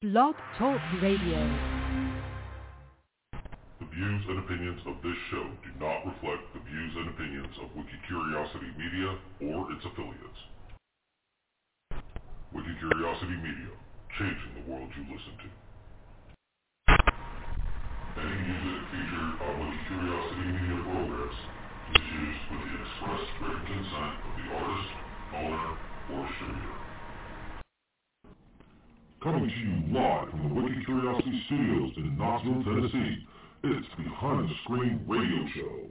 Blog Talk Radio. The views and opinions of this show do not reflect the views and opinions of Wikicuriosity Media or its affiliates. Wikicuriosity Media, changing the world you listen to. Any music featured on Wikicuriosity Media programs is used with the express written consent of the artist, owner, or distributor. Coming to you live from the Wikicuriosity Studios in Knoxville, Tennessee, it's Behind the Screen Radio Show.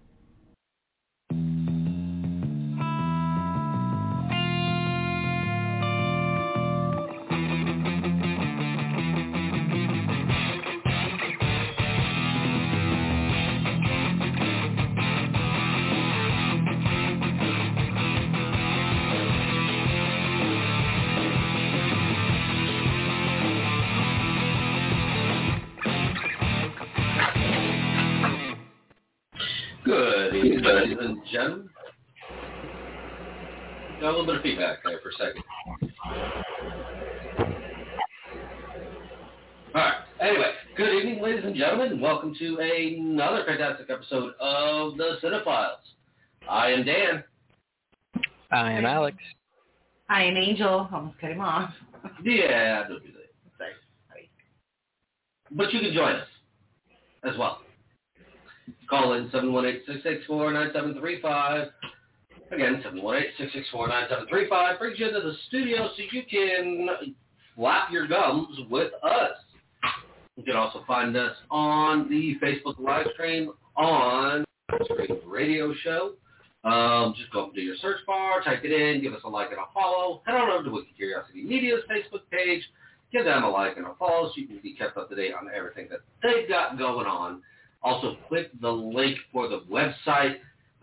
Good evening, ladies and gentlemen. Got a little bit of feedback there for a second. Alright, anyway, good evening, ladies and gentlemen. Welcome to another fantastic episode of The Cinephiles. I am Dan. I am Alex. I am Angel. Almost cut him off. Yeah, don't do that. Sorry. But you can join us as well. Call in 718-664-9735. Again, 718-664-9735 brings you into the studio so you can flap your gums with us. You can also find us on the Facebook live stream on Screen Radio Show. Just go up to your search bar, type it in, give us a like and a follow. Head on over to Wikicuriosity Media's Facebook page. Give them a like and a follow so you can be kept up to date on everything that they've got going on. Also, click the link for the website.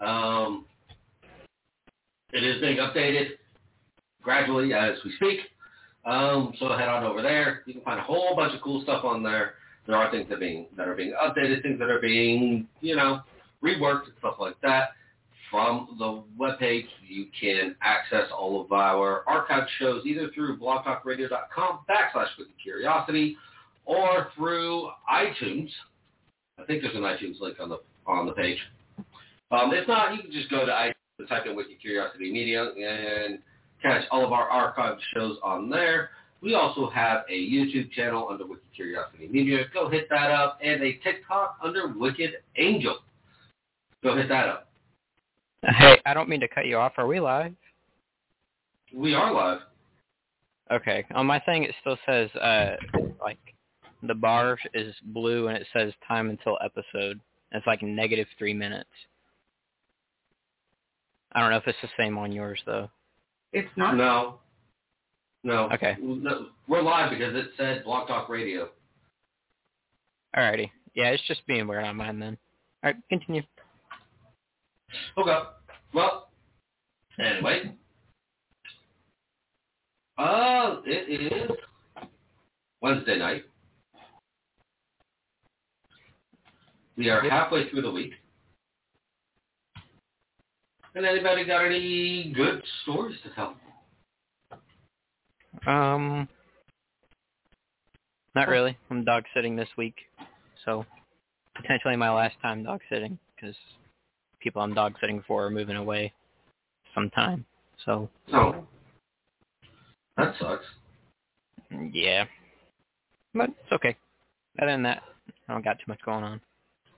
It is being updated gradually as we speak. So head on over there. You can find a whole bunch of cool stuff on there. There are things that are being updated, things that are being, reworked and stuff like that. From the webpage, you can access all of our archived shows either through blogtalkradio.com/wikicuriosity or through iTunes. I think there's an iTunes link on the page. If not, you can just go to iTunes and type in Wikicuriosity Media and catch all of our archived shows on there. We also have a YouTube channel under Wikicuriosity Media. Go hit that up. And a TikTok under Wicked Angel. Go hit that up. Hey, I don't mean to cut you off. Are we live? We are live. Okay. On my thing, it still says, the bar is blue and it says time until episode. It's like -3 minutes. I don't know if it's the same on yours, though. It's not? No. Okay. No, we're live because it said Blog Talk Radio. Alrighty. Yeah, it's just being weird on mine then. Alright, continue. Okay. Well, anyway. It is Wednesday night. We are halfway through the week. And anybody got any good stories to tell? Not really. I'm dog sitting this week, so potentially my last time dog sitting because people I'm dog sitting for are moving away sometime. So. Oh, that sucks. Yeah, but it's okay. Other than that, I don't got too much going on.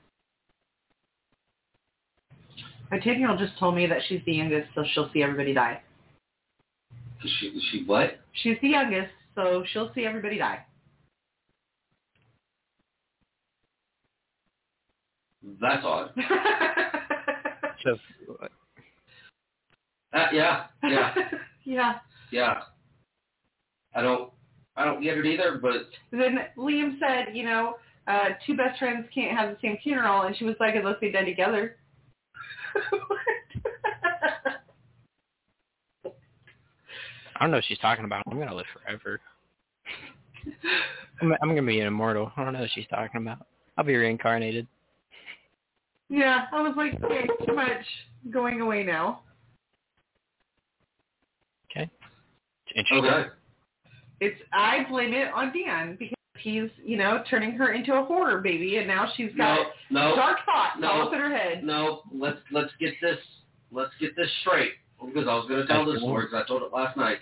My 10-year-old just told me that she's the youngest, so she'll see everybody die. She what? She's the youngest, so she'll see everybody die. That's odd. So. Yeah. Yeah. I don't get it either, but... Then Liam said, two best friends can't have the same funeral, and she was like, unless they die together. I don't know what she's talking about. I'm going to live forever. I'm going to be an immortal. I don't know what she's talking about. I'll be reincarnated. Yeah, I was like, okay, too much going away now. Okay. Interesting. Okay. I blame it on Dan because he's, turning her into a horror baby, and now she's got dark thoughts all up in her head. No, let's get this straight, because I was going to tell this story because I told it last night.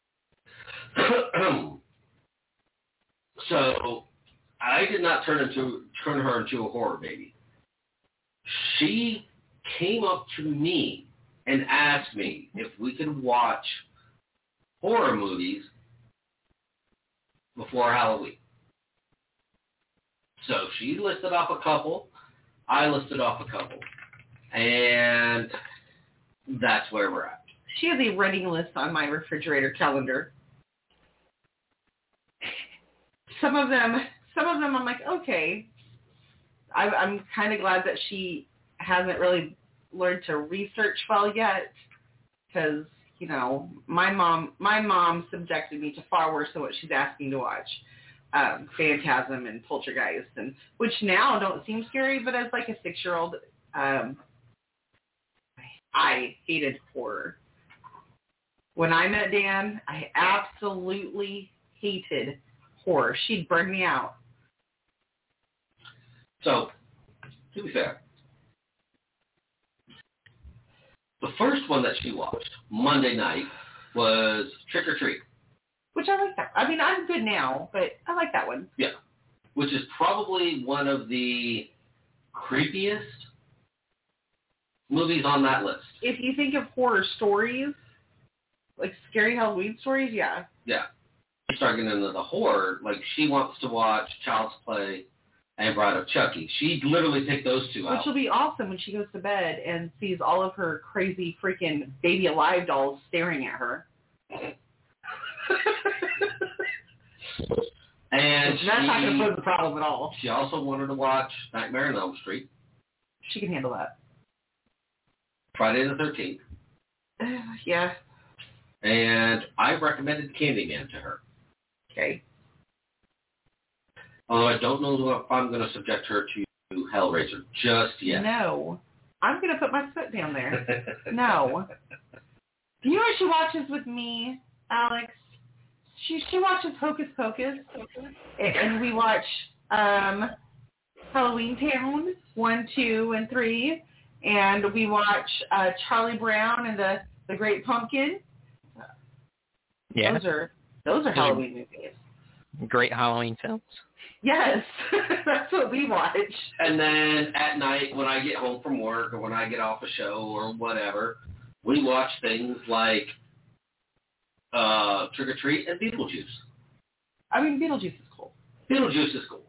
So I did not turn her into a horror baby. She came up to me and asked me if we could watch horror movies before Halloween. So she listed off a couple, I listed off a couple, and that's where we're at. She has a running list on my refrigerator calendar. Some of them I'm like, okay. I'm kind of glad that she hasn't really learned to research well yet, because my mom subjected me to far worse than what she's asking to watch. Phantasm and Poltergeist, and which now don't seem scary, but as like a 6-year-old, I hated horror. When I met Dan, I absolutely hated horror. She'd burn me out. So, to be fair, the first one that she watched Monday night was Trick or Treat. Which I like that. I mean, I'm good now, but I like that one. Yeah. Which is probably one of the creepiest movies on that list. If you think of horror stories, like scary Halloween stories, yeah. Yeah. You start getting into the horror, like she wants to watch Child's Play and Bride of Chucky. She'd literally take those two out. Which will be awesome when she goes to bed and sees all of her crazy freaking Baby Alive dolls staring at her. And that's not going to pose a problem at all. She also wanted to watch Nightmare on Elm Street. She can handle that. Friday the 13th. Yeah. And I recommended Candyman to her. Okay. Although I don't know if I'm going to subject her to Hellraiser just yet. No. I'm going to put my foot down there. No. You know what she watches with me, Alex? She watches Hocus Pocus, and we watch Halloween Town 1, 2, and 3, and we watch Charlie Brown and the Great Pumpkin. Yeah, those are Halloween movies. Great Halloween films. Yes, that's what we watch. And then at night, when I get home from work or when I get off a show or whatever, we watch things like Trick or Treat and Beetlejuice. I mean, Beetlejuice is cool. Beetlejuice is cool.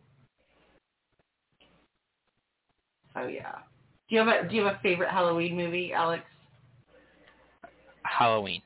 Oh yeah. Do you have a favorite Halloween movie, Alex? Halloween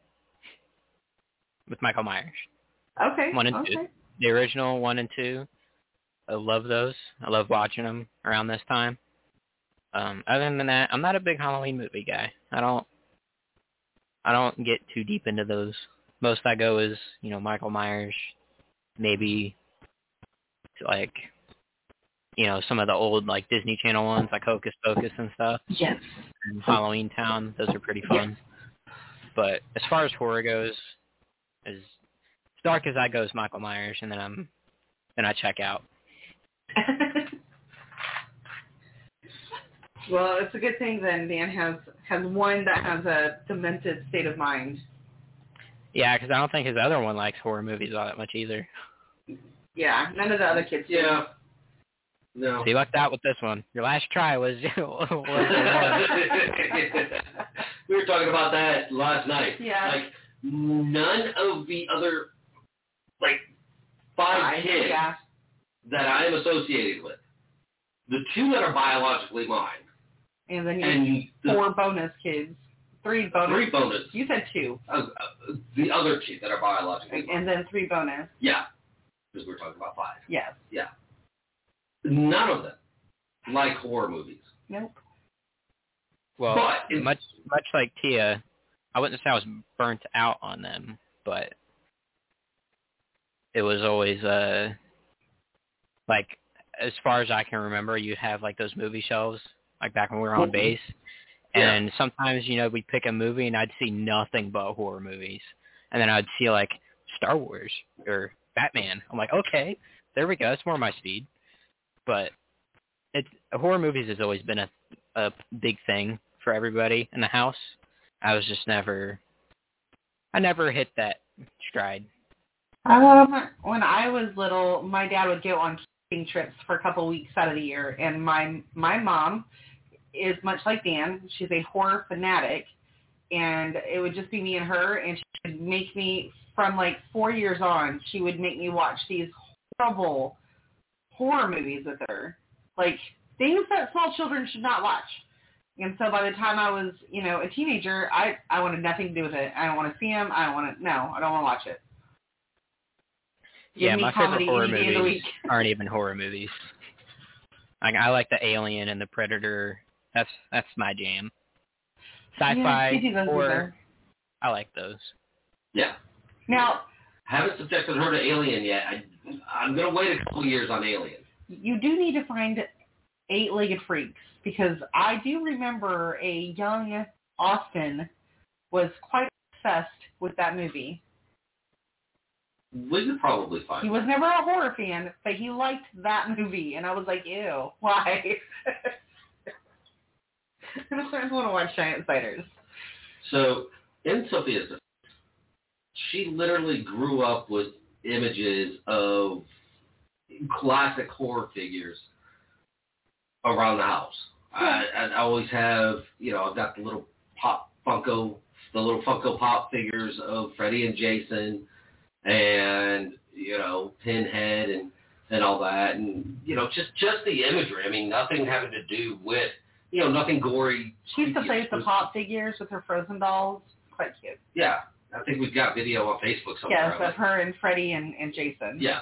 with Michael Myers. Okay. 1 and 2. The original 1 and 2. I love those. I love watching them around this time. Other than that, I'm not a big Halloween movie guy. I don't get too deep into those. Most I go is, Michael Myers, maybe like, some of the old like Disney Channel ones like Hocus Pocus and stuff. Yes. And Halloween Town, those are pretty fun. Yes. But as far as horror goes, as dark as I go is Michael Myers, and then I check out. Well, it's a good thing then Dan has one that has a demented state of mind. Yeah, because I don't think his other one likes horror movies all that much either. Yeah, none of the other kids do. Yeah. No. So you lucked out with this one. Your last try was We were talking about that last night. Yeah. Like, none of the other, like, five kids that I am associated with, the 2 that are biologically mine. And then you 4 bonus kids. 3 bonus. 3 bonus. You said 2. The other 2 that are biologically mine. And then 3 bonus. Yeah. Because we're talking about 5. Yes. Yeah. None of them like horror movies. Nope. Well, much like Tia, I wouldn't say I was burnt out on them, but it was always like, as far as I can remember, you have like those movie shelves, like back when we were on base, and sometimes we'd pick a movie and I'd see nothing but horror movies, and then I'd see like Star Wars or Batman. I'm like, okay, there we go. It's more my speed. But horror movies has always been a big thing for everybody in the house. I never hit that stride. When I was little, my dad would go on camping trips for a couple of weeks out of the year, and my mom is much like Dan. She's a horror fanatic, and it would just be me and her, and she would make me, from like 4 years on, she would make me watch these horrible horror movies with her, like things that small children should not watch. And so by the time I was, a teenager, I wanted nothing to do with it. I don't want to see them. I don't want to watch it. Yeah, my favorite horror movies aren't even horror movies. I like the Alien and the Predator. That's my jam. Sci-fi, horror, I like those. Yeah. Now, haven't subjected her to Alien yet. I'm going to wait a couple years on Alien. You do need to find 8-legged freaks, because I do remember a young Austin was quite obsessed with that movie. We could probably find He was never a horror fan, but he liked that movie, and I was like, ew, why? And I started to want to watch Giant Spiders. So, in Sophia's defense, she literally grew up with images of classic horror figures around the house. Yeah. I always have, I've got the little Funko Pop figures of Freddy and Jason, and Pinhead and all that, and just the imagery. I mean, nothing having to do with nothing gory. She used to play with the Pop figures with her Frozen dolls. Quite cute. Yeah, I think we've got video on Facebook somewhere. Yes, of her and Freddy and Jason. Yeah.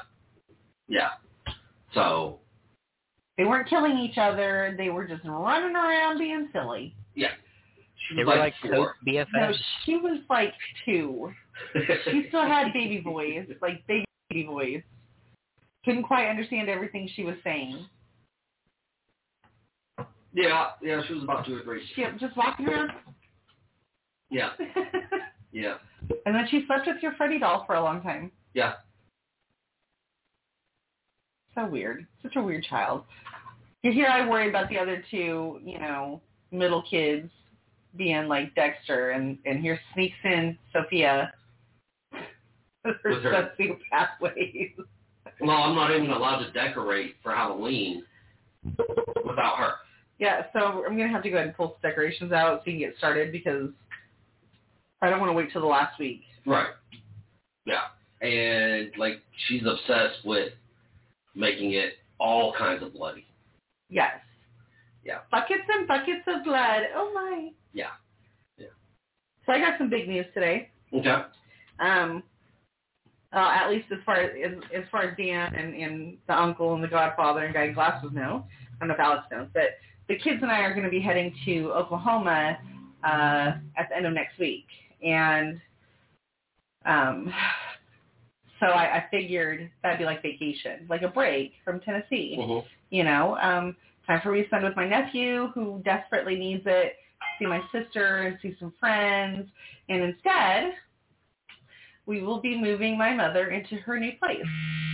So they weren't killing each other. They were just running around being silly. Yeah. They were like 4. BFFs. No, she was like 2. She still had baby voice, like baby voice. Couldn't quite understand everything she was saying. Yeah, she was about 2 or 3. Yep, just walking around. Yeah. Yeah. And then she slept with your Freddy doll for a long time. Yeah. So weird. Such a weird child. Here I worry about the other 2, middle kids being like Dexter, and here sneaks in Sophia. Her sociopath ways. Well, I'm not even allowed to decorate for Halloween without her. Yeah, so I'm going to have to go ahead and pull some decorations out so you can get started, because I don't want to wait till the last week. Right. Yeah. And, she's obsessed with making it all kinds of bloody. Yes. Yeah. Buckets and buckets of blood. Oh, my. Yeah. So I got some big news today. Okay. At least as far as Dan and the uncle and the godfather and Guy Glasses know. I don't know if Alex knows, but the kids and I are going to be heading to Oklahoma at the end of next week. And so I figured that'd be like vacation, like a break from Tennessee. Mm-hmm. Time for me to spend with my nephew, who desperately needs it, see my sister and see some friends. And instead, we will be moving my mother into her new place.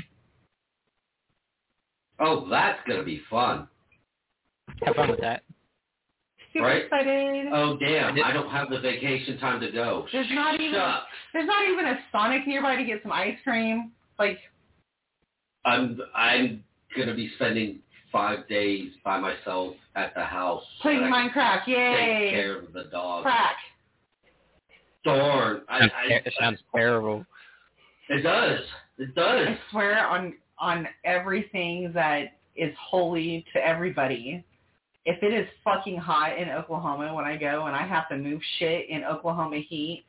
Oh, that's going to be fun. Have fun with that. Super excited. Oh, damn. I don't have the vacation time to go. There's not even a Sonic nearby to get some ice cream. I'm going to be spending 5 days by myself at the house. Playing Minecraft. Yay. Take care of the dog. Crack. Darn. It sounds terrible. It does. I swear on everything that is holy to everybody, if it is fucking hot in Oklahoma when I go and I have to move shit in Oklahoma heat,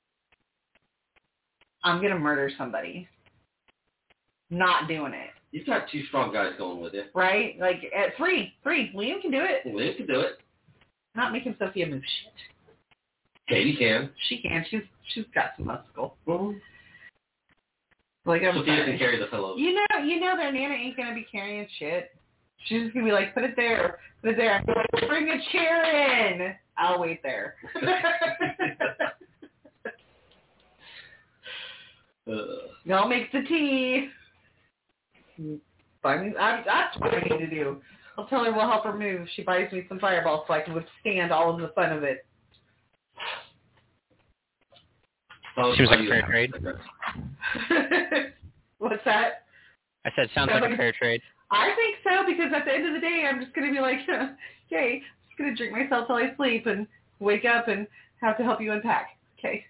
I'm going to murder somebody. Not doing it. You've got 2 strong guys going with you. Right? At 3. Liam can do it. Liam can do it. Not making Sophia move shit. Katie can. She can. She's got some muscle. Mm-hmm. I'm Sophia sorry. can carry the pillows. You know their Nana ain't going to be carrying shit. She's just going to be like, put it there. I'm like, bring a chair in. I'll wait there. Y'all make the tea. That's what I need to do. I'll tell her we'll help her move. She buys me some Fireballs so I can withstand all of the fun of it. Seems like a fair trade. What's that? I said sounds like a fair trade. I think so, because at the end of the day, I'm just going to be like, okay, I'm just going to drink myself till I sleep and wake up and have to help you unpack. Okay.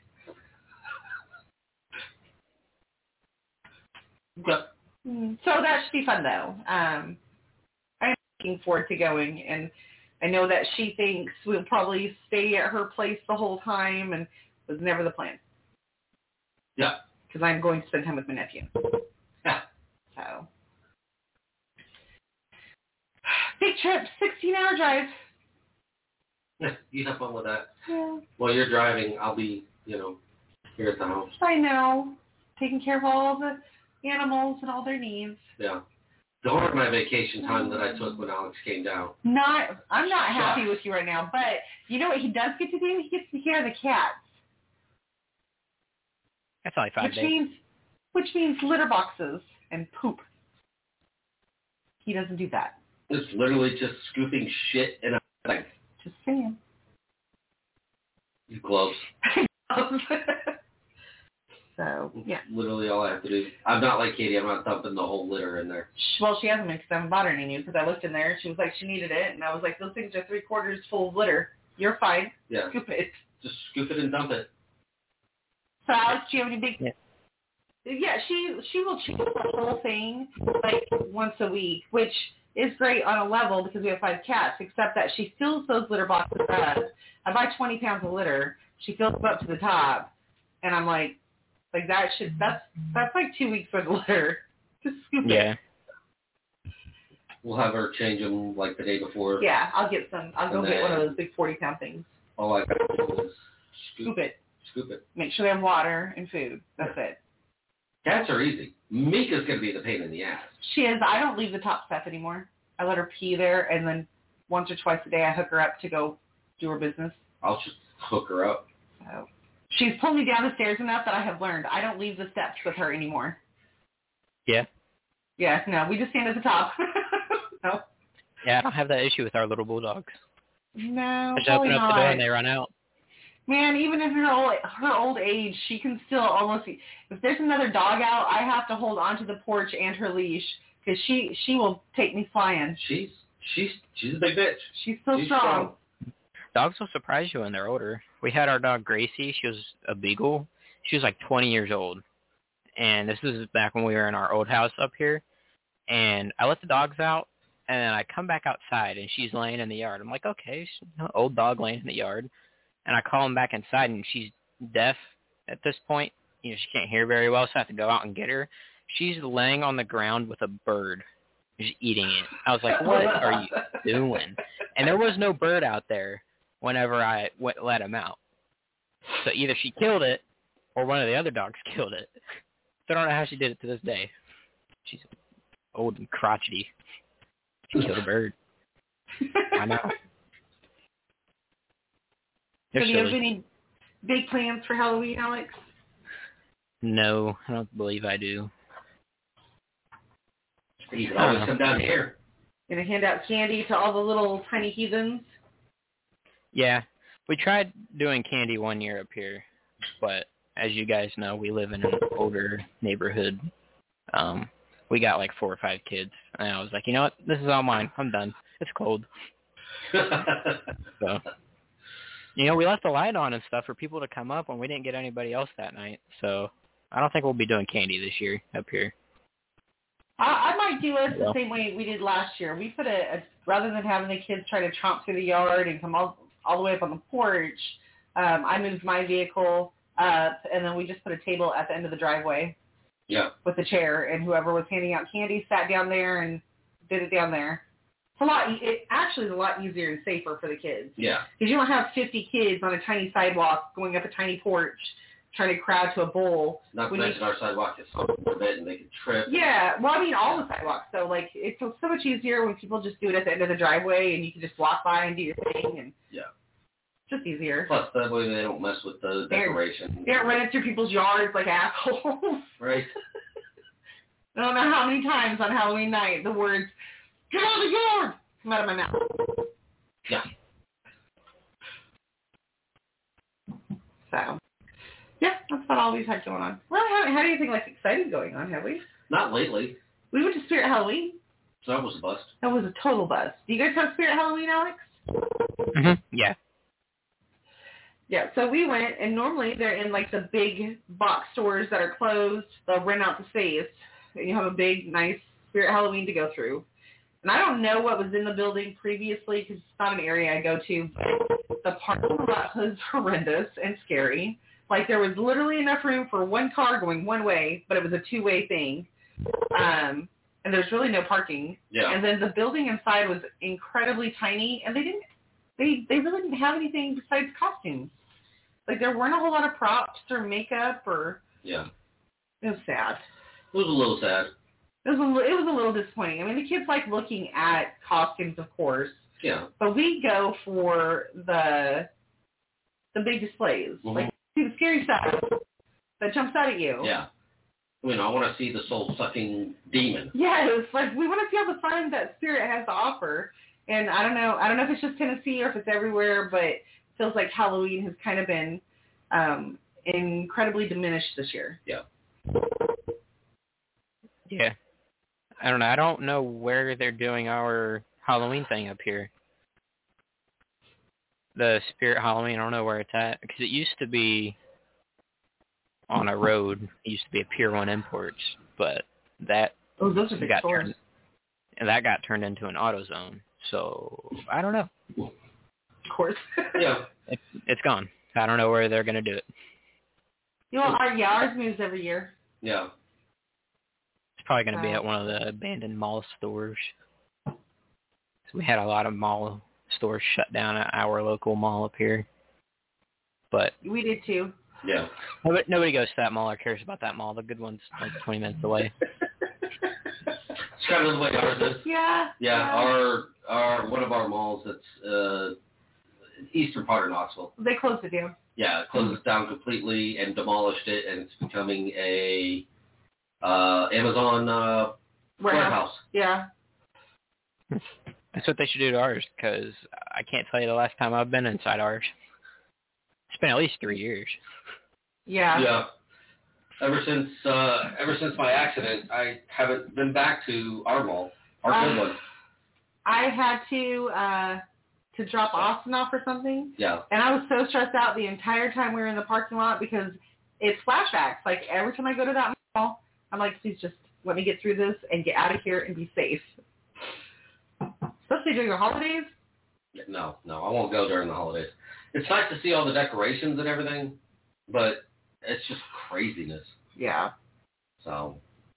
Yep. So that should be fun, though. I'm looking forward to going, and I know that she thinks we'll probably stay at her place the whole time, and it was never the plan. Yeah. Because I'm going to spend time with my nephew. Yeah. So. Big trip, 16-hour drive. Yeah, you have fun with that. Yeah. While you're driving, I'll be, here at the house. I know. Taking care of all the animals and all their needs. Yeah. Don't hurt my vacation time that I took when Alex came down. I'm not happy with you right now, but you know what he does get to do? He gets to hear the cats. That's only 5 days. Which means litter boxes and poop. He doesn't do that. It's literally just scooping shit in a thing. Just saying. Gloves. So, yeah. Literally all I have to do. I'm not like Katie. I'm not dumping the whole litter in there. Well, she hasn't been because I haven't bought her any new, because I looked in there. She was like, she needed it. And I was like, those things are 3/4 full of litter. You're fine. Yeah. Scoop it. Just scoop it and dump it. So, Alex, do you have any big... Yeah, she will chew the whole thing like once a week, which is great on a level because we have 5 cats, except that she fills those litter boxes up. I buy 20 pounds of litter. She fills them up to the top. And I'm like that's like 2 weeks worth of litter. Just scoop it. Yeah. We'll have her change them like the day before. Yeah, I'll get some. I'll go get one of those big 40-pound things. All I got to do is Scoop it. Scoop it. Make sure they have water and food. That's it. Cats are easy. Mika's going to be the pain in the ass. She is. I don't leave the top step anymore. I let her pee there, and then once or twice a day I hook her up to go do her business. I'll just hook her up. So she's pulled me down the stairs enough that I have learned I don't leave the steps with her anymore. Yeah. Yeah, no, we just stand at the top. No. Yeah, I don't have that issue with our little bulldogs. No, I just probably open up not. the door and they run out. Man, even in her old age, she can still almost. If there's another dog out, I have to hold onto the porch and her leash because she will take me flying. She's a big bitch. She's so strong. Dogs will surprise you when they're older. We had our dog Gracie. She was a beagle. She was like 20 years old, and this was back when we were in our old house up here. And I let the dogs out, and then I come back outside, and she's laying in the yard. I'm like, okay, she's an old dog laying in the yard. And I call him back inside, and she's deaf at this point. She can't hear very well, so I have to go out and get her. She's laying on the ground with a bird, just eating it. I was like, what are you doing? And there was no bird out there whenever I let him out. So either she killed it, or one of the other dogs killed it. So I don't know how she did it to this day. She's old and crotchety. She killed a bird. I know. So do you have any big plans for Halloween, Alex? No, I don't believe I do. You can always come down here. Gonna hand out candy to all the little tiny heathens? Yeah, we tried doing candy one year up here, but as you guys know, we live in an older neighborhood. We got like 4 or 5 kids, and I was like, you know what? This is all mine. I'm done. It's cold. So, we left the light on and stuff for people to come up, and we didn't get anybody else that night. So I don't think we'll be doing candy this year up here. I might do it the same way we did last year. We put rather than having the kids try to tromp through the yard and come all the way up on the porch, I moved my vehicle up, and then we just put a table at the end of the driveway. Yeah. With a chair, and whoever was handing out candy sat down there and did it down there. It actually is a lot easier and safer for the kids. Yeah. Because you don't have 50 kids on a tiny sidewalk going up a tiny porch trying to crowd to a bowl. Not to mention our sidewalk is so bit and they can trip. Yeah. Well, I mean, all the sidewalks. So, it's so much easier when people just do it at the end of the driveway and you can just walk by and do your thing. And yeah. Just easier. Plus, that way they don't mess with the decoration. They don't run it through people's yards like assholes. Right. I don't know how many times on Halloween night the words, "Get out of the yard!" come out of my mouth. Yeah. So, yeah, that's about all we've had going on. Well, I haven't had anything like exciting going on, have we? Not lately. We went to Spirit Halloween. So that was a bust. That was a total bust. Do you guys have Spirit Halloween, Alex? Yeah. Yeah, so we went, and normally they're in like the big box stores that are closed. They'll rent out the space, and you have a big, nice Spirit Halloween to go through. And I don't know what was in the building previously because it's not an area I go to. But the parking lot was horrendous and scary. Like there was literally enough room for one car going one way, but it was a two-way thing. And there's really no parking. Yeah. And then the building inside was incredibly tiny, and they really didn't have anything besides costumes. Like there weren't a whole lot of props or makeup or. Yeah. It was sad. It was a little sad. It was a little disappointing. I mean, the kids like looking at costumes, of course. Yeah. But we go for the big displays, like see the scary stuff that jumps out at you. Yeah. You know, I want to see the soul-sucking demon. Yes, like we want to see all the fun that Spirit has to offer. And I don't know if it's just Tennessee or if it's everywhere, but it feels like Halloween has kind of been incredibly diminished this year. Yeah. Yeah. I don't know. I don't know where they're doing our Halloween thing up here. The Spirit Halloween, I don't know where it's at. Because it used to be on a road. It used to be a Pier 1 Imports. But that those are big stores. That got turned into an AutoZone. So, I don't know. Of course. Yeah. It's gone. I don't know where they're going to do it. You know, ours moves every year. Yeah. It's probably going to be at one of the abandoned mall stores. So we had a lot of mall stores shut down at our local mall up here. But we did too. Yeah. Nobody goes to that mall or cares about that mall. The good one's like 20 minutes away. It's kind of the way ours is. Yeah. Yeah. Our one of our malls that's eastern part of Knoxville. They closed it down. Yeah, it closed it down completely and demolished it, and it's becoming a Amazon warehouse. Yeah. That's what they should do to ours, because I can't tell you the last time I've been inside ours. It's been at least 3 years. Yeah. Yeah. Ever since my accident, I haven't been back to our mall, our good one. I had to drop Austin off or something. Yeah. And I was so stressed out the entire time we were in the parking lot because it's flashbacks. Like every time I go to that mall, I'm like, please just let me get through this and get out of here and be safe. Especially during the holidays. No, I won't go during the holidays. It's nice to see all the decorations and everything, but it's just craziness. Yeah. So.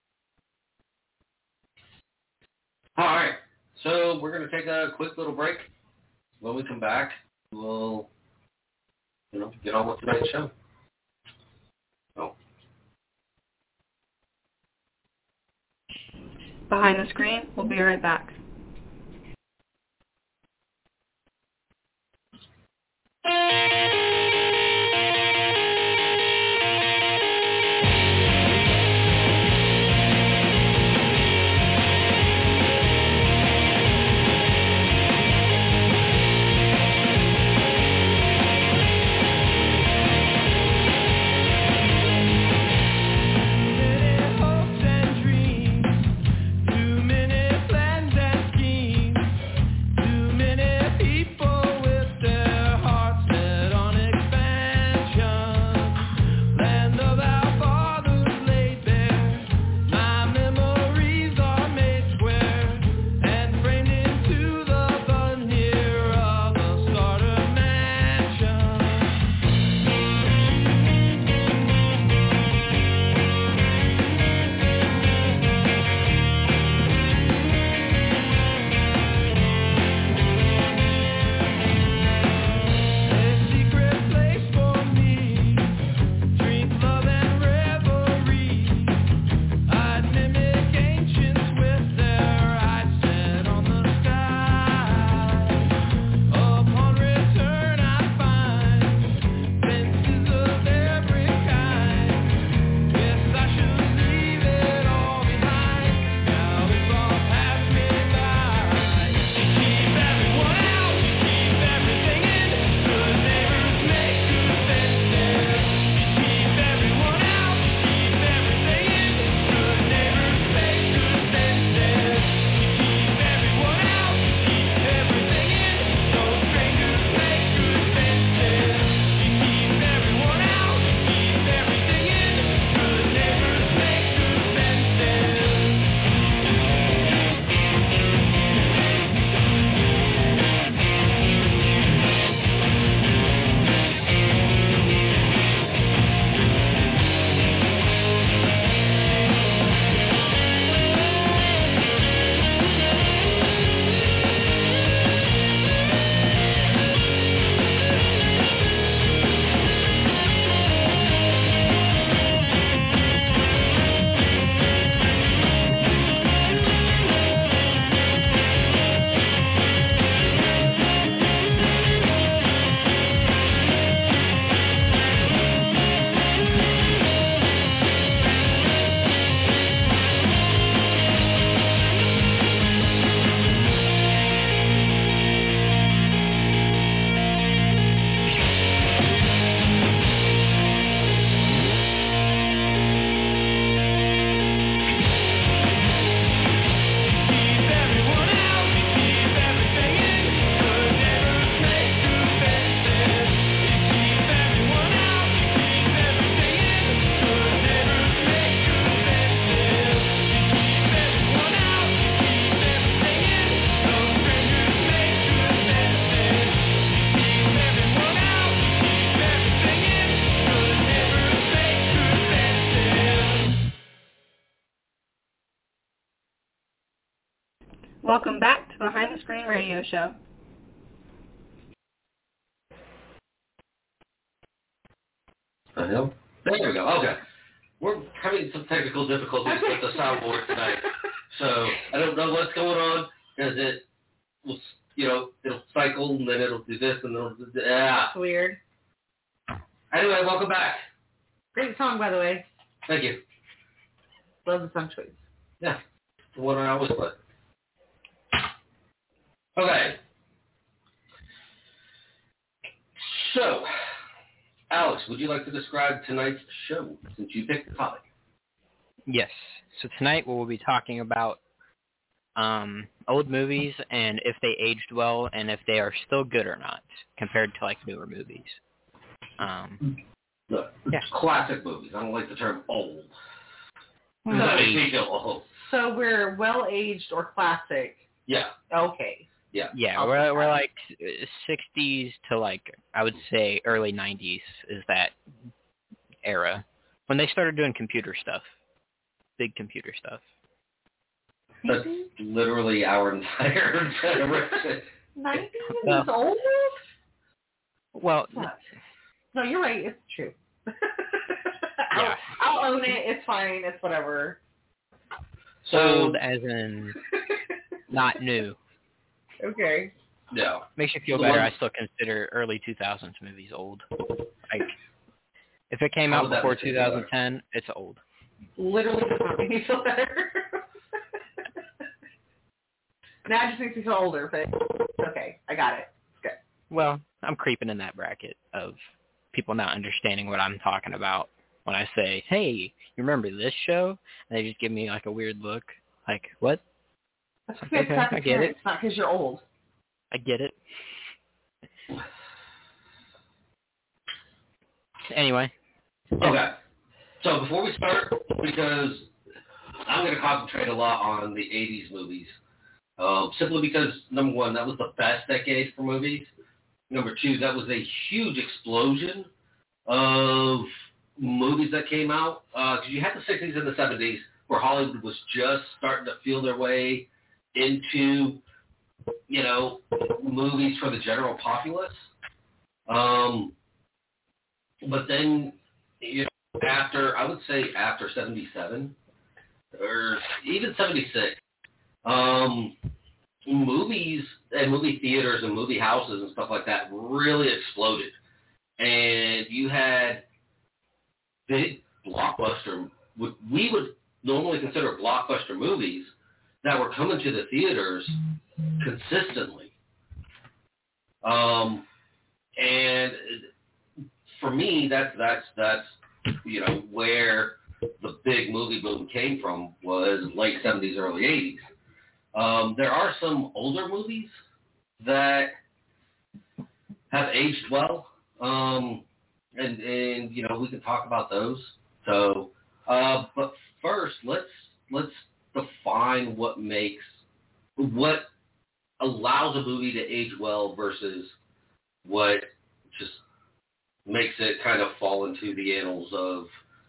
All right. So we're going to take a quick little break. When we come back, we'll, get on with tonight's show. Oh. Behind the screen, we'll be right back. Too many plans and Welcome back to Behind the Screen Radio Show. There we go. Okay. We're having some technical difficulties with the soundboard tonight. So I don't know what's going on, because it will, it'll cycle, and then it'll do this, and then it'll do that. Yeah. It's weird. Anyway, welcome back. Great song, by the way. Thank you. Love the song choice. Yeah. The one I always play. Okay. So, Alex, would you like to describe tonight's show, since you picked the topic? Yes. So tonight we'll be talking about old movies and if they aged well and if they are still good or not compared to like newer movies. Classic movies. I don't like the term old. So we're well-aged or classic. Yeah. Okay. Yeah. Yeah, we're like 60s to like, I would say early 90s is that era. When they started doing computer stuff. Big computer stuff. That's literally our entire generation. 90s is old? Well, no, you're right. It's true. Yeah. I'll own it. It's fine. It's whatever. So, old as in not new. Okay. Yeah. Makes you feel better. I still consider early 2000s movies old. Like, if it came out before 2010, it's old. Literally does not make me feel better. Now it just makes me feel older, but it's okay. I got it. It's good. Well, I'm creeping in that bracket of people not understanding what I'm talking about when I say, hey, you remember this show? And they just give me like a weird look. Like, what? That's because okay, I get it. It's not because you're old. I get it. Anyway. Okay. So before we start, because I'm going to concentrate a lot on the 80s movies, simply because, number one, that was the best decade for movies. Number two, that was a huge explosion of movies that came out. Because you had the 60s and the 70s where Hollywood was just starting to feel their way into, movies for the general populace. But then, after 77, or even 76, movies and movie theaters and movie houses and stuff like that really exploded. And you had big blockbuster, what we would normally consider blockbuster movies that were coming to the theaters consistently. And for me, that's where the big movie boom came from, was late 70s, early 80s. There are some older movies that have aged well, and we can talk about those. So, but first, let's define what allows a movie to age well versus what just makes it kind of fall into the annals of,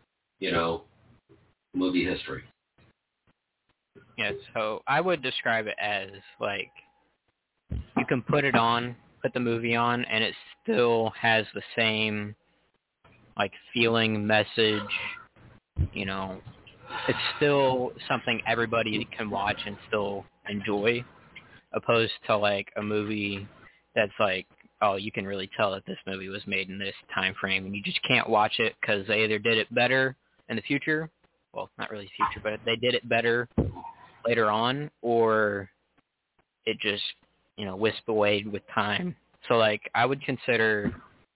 movie history. Yeah, so I would describe it as, like, you can put the movie on, and it still has the same, like, feeling, message, it's still something everybody can watch and still enjoy, opposed to, like, a movie that's, like, oh, you can really tell that this movie was made in this time frame, and you just can't watch it because they either did it better in the future, well, not really future, but they did it better later on, or it just, wisped away with time. So, like, I would consider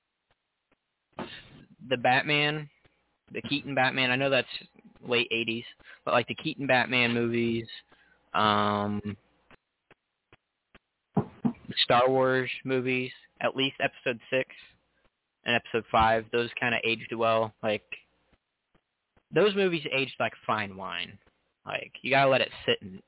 the Batman, the Keaton Batman, I know that's late 80s, but, like, the Keaton Batman movies, Star Wars movies, at least Episode 6 and Episode 5, those kind of aged well. Like, those movies aged like fine wine. Like, you gotta let it sit and,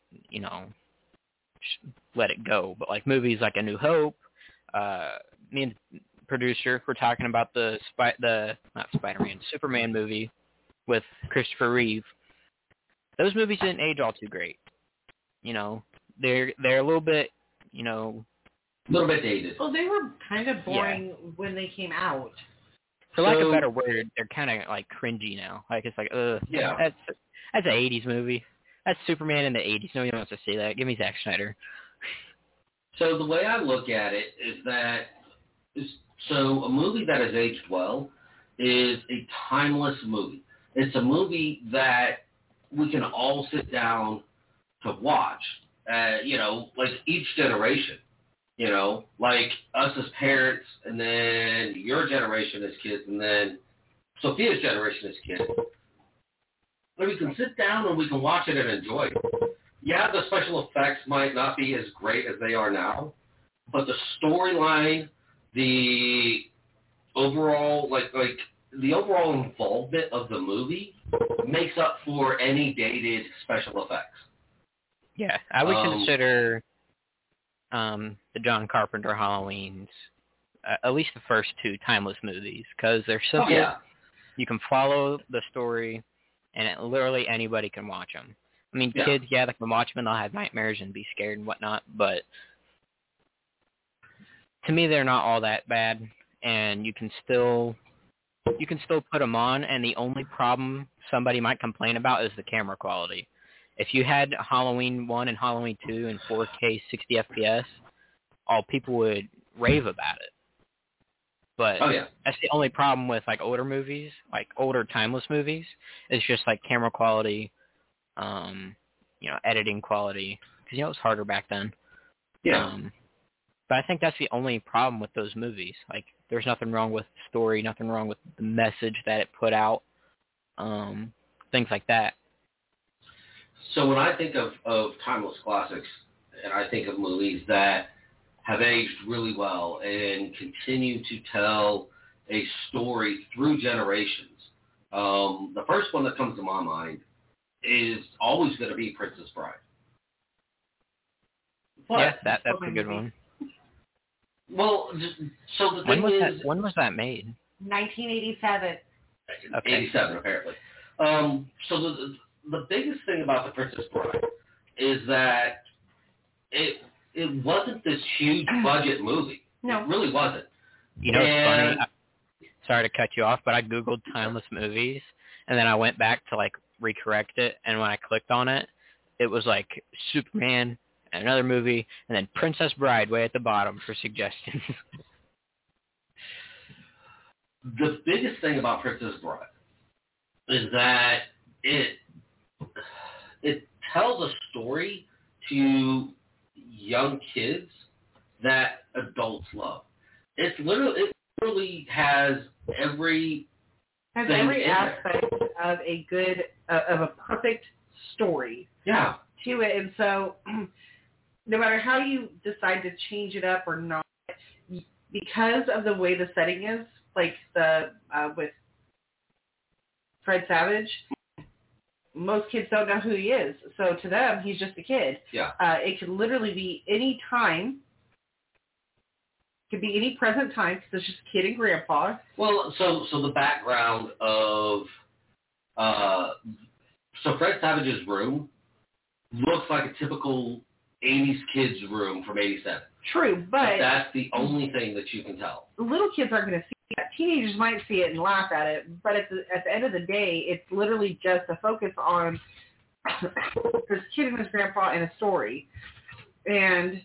let it go. But, like, movies like A New Hope, me and the producer were talking about Superman movie with Christopher Reeve. Those movies didn't age all too great. they're a little bit, you know, a little bit dated. Well, they were kind of boring when they came out. For lack of a better word, they're kind of like cringy now. Like it's like, Yeah. That's an '80s movie. That's Superman in the '80s. Nobody wants to see that. Give me Zack Snyder. So the way I look at it is that, so a movie that is aged well is a timeless movie. It's a movie that we can all sit down to watch, you know, like each generation, you know, like us as parents, and then your generation as kids, and then Sophia's generation as kids. But we can sit down and we can watch it and enjoy it. Yeah, the special effects might not be as great as they are now, but the storyline, the overall, like the overall involvement of the movie makes up for any dated special effects. Yeah, I would consider the John Carpenter Halloweens, at least the first two, timeless movies, because they're simple. Oh, yeah. You can follow the story, and literally anybody can watch them. I mean, kids, they can watch them and they'll have nightmares and be scared and whatnot, but to me, they're not all that bad, and you can still put them on, and the only problem somebody might complain about is the camera quality. If you had Halloween 1 and Halloween 2 in 4K 60 FPS, all people would rave about it. But that's the only problem with like older movies, like older timeless movies, is just like camera quality, you know, editing quality, because you know it was harder back then. Yeah. But I think that's the only problem with those movies. Like, there's nothing wrong with the story, nothing wrong with the message that it put out, things like that. So when I think of timeless classics, and I think of movies that have aged really well and continue to tell a story through generations, the first one that comes to my mind is always going to be Princess Bride. But, yeah, that's a good one. Well, so the thing is... When was that made? 1987. Okay. 87, apparently. So the biggest thing about The Princess Bride is that it wasn't this huge budget movie. No. It really wasn't. You know, it's funny. Sorry to cut you off, but I Googled timeless movies, and then I went back to, like, recorrect it, and when I clicked on it, it was, like, Superman, another movie, and then Princess Bride way at the bottom for suggestions. The biggest thing about Princess Bride is that it tells a story to young kids that adults love. It literally has every aspect of a good of a perfect story. Yeah. To it, and so no matter how you decide to change it up or not, because of the way the setting is, like the with Fred Savage, most kids don't know who he is. So to them, he's just a kid. Yeah. It could literally be any time. It could be any present time because it's just kid and grandpa. Well, so the background of so Fred Savage's room looks like a typical 80s kid's room from 87. True, but that's the only thing that you can tell. Little kids aren't going to see that. Teenagers might see it and laugh at it, but at the end of the day, it's literally just a focus on this kid and his grandpa and a story. And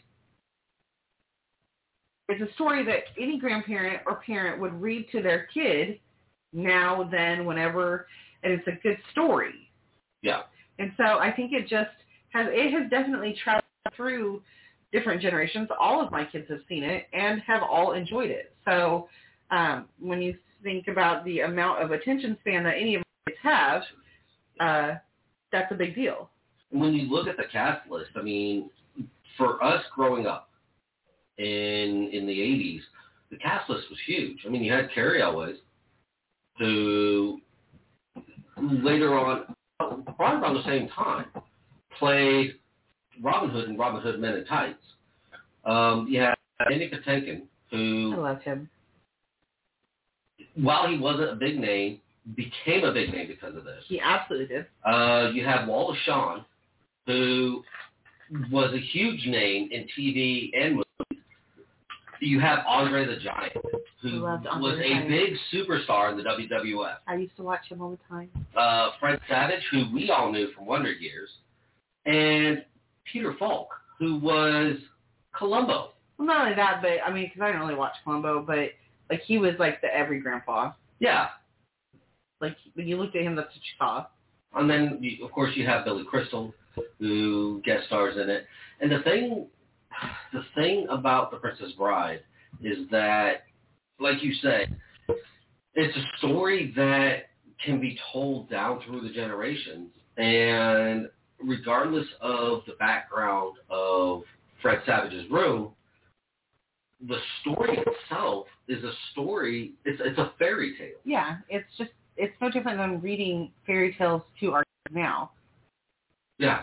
it's a story that any grandparent or parent would read to their kid now, then, whenever, and it's a good story. Yeah. And so I think it has definitely traveled through different generations. All of my kids have seen it and have all enjoyed it. So when you think about the amount of attention span that any of my kids have, that's a big deal. When you look at the cast list, I mean, for us growing up in the 80s, the cast list was huge. I mean, you had Carrie Elwes, who later on, probably around the same time, played Robin Hood in Robin Hood Men in Tights. You had Andy Patinkin, who... I love him. While he wasn't a big name, became a big name because of this. He absolutely did. You have Wallace Shawn, who was a huge name in TV and movies. You have Andre the Giant, who was a big superstar in the WWF. I used to watch him all the time. Fred Savage, who we all knew from Wonder Years, and Peter Falk, who was Columbo. Well, not only that, but I mean, because I didn't really watch Columbo, but like he was like the every grandpa. Yeah. Like when you looked at him, that's what you saw. And then, of course, you have Billy Crystal, who guest stars in it. And the thing about The Princess Bride is that, like you said, it's a story that can be told down through the generations. And regardless of the background of Fred Savage's room, the story itself is a story. It's a fairy tale. Yeah, it's no different than reading fairy tales to our now. Yeah.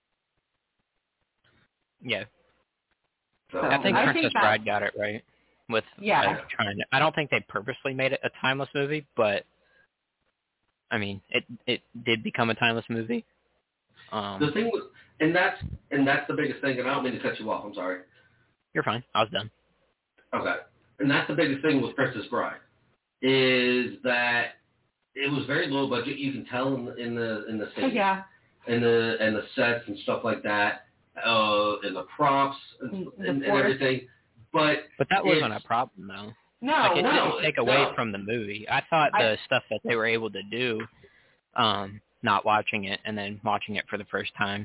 Yeah. So, I think Princess Bride got it right with trying to. I don't think they purposely made it a timeless movie, but I mean, it did become a timeless movie. The thing was, and that's the biggest thing. And I don't mean to cut you off. I'm sorry. You're fine. I was done. Okay. And that's the biggest thing with Princess Bride is that it was very low budget. You can tell in the stage, and the sets and stuff like that, and the props and everything. But that wasn't a problem though. No, like, it didn't take away from the movie. I thought the stuff that they were able to do, not watching it and then watching it for the first time,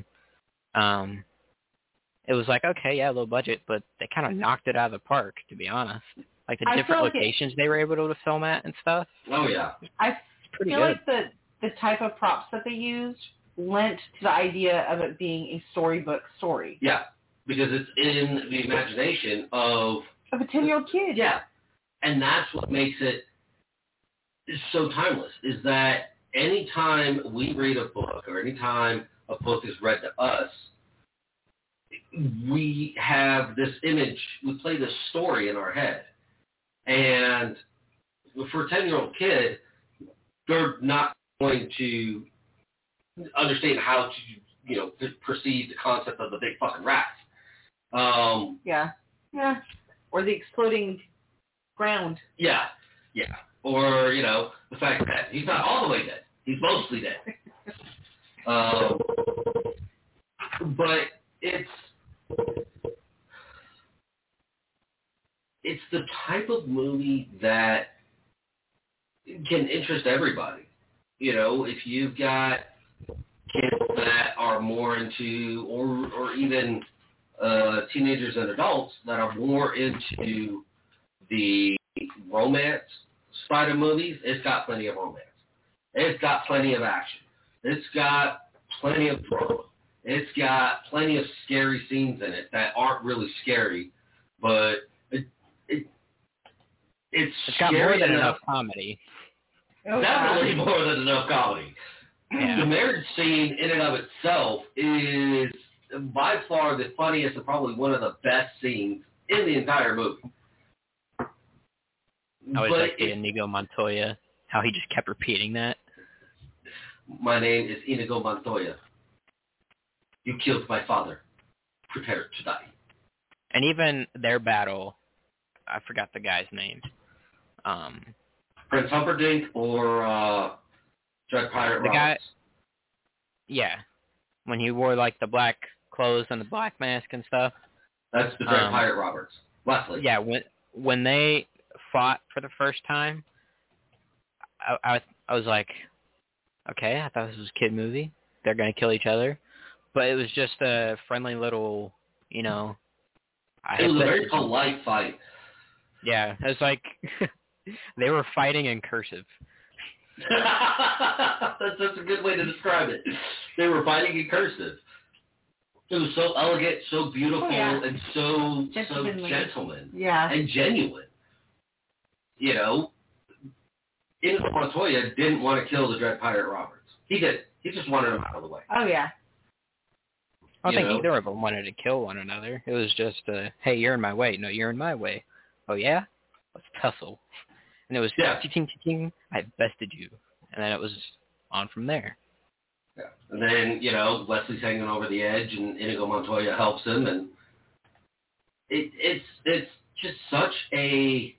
it was like, okay, yeah, low budget, but they kind of knocked it out of the park, to be honest. Like the different locations they were able to film at and stuff. Oh yeah, I feel like the type of props that they used lent to the idea of it being a storybook story. Yeah, because it's in the imagination of a 10-year-old kid. Yeah, and that's what makes it so timeless. Is that anytime we read a book or anytime a book is read to us, we have this image, we play this story in our head. And for a 10-year-old kid, they're not going to understand how to, perceive the concept of the big fucking rat. Yeah. Or the exploding ground. Yeah. Or, the fact that he's not all the way dead. He's mostly dead. But it's the type of movie that can interest everybody. If you've got kids that are more into, or even teenagers and adults that are more into the romance side of movies, it's got plenty of romance. It's got plenty of action. It's got plenty of drama. It's got plenty of scary scenes in it that aren't really scary, but it's got more than enough comedy. Definitely more than enough comedy. Yeah. The marriage scene in and of itself is by far the funniest and probably one of the best scenes in the entire movie. I always liked Inigo Montoya, how he just kept repeating that. My name is Inigo Montoya. You killed my father. Prepare to die. And even their battle, I forgot the guy's name. Prince Humperdinck or Dread Pirate Roberts? Guy, yeah. When he wore like the black clothes and the black mask and stuff. That's the Dread Pirate Roberts. Wesley. Yeah, when they fought for the first time, I was like, okay, I thought this was a kid movie. They're going to kill each other. But it was just a friendly little, it was a very polite fight. Yeah, it was like they were fighting in cursive. That's a good way to describe it. They were fighting in cursive. It was so elegant, so beautiful, and so gentleman. Yeah. And genuine. Inigo Montoya didn't want to kill the Dread Pirate Roberts. He did. He just wanted him out of the way. Oh, yeah. I don't think either of them wanted to kill one another. It was just, hey, you're in my way. No, you're in my way. Oh, yeah? Let's tussle. And it was, ting, ting, ting, I bested you. And then it was on from there. Yeah. And then, Wesley's hanging over the edge, and Inigo Montoya helps him, and it's just such a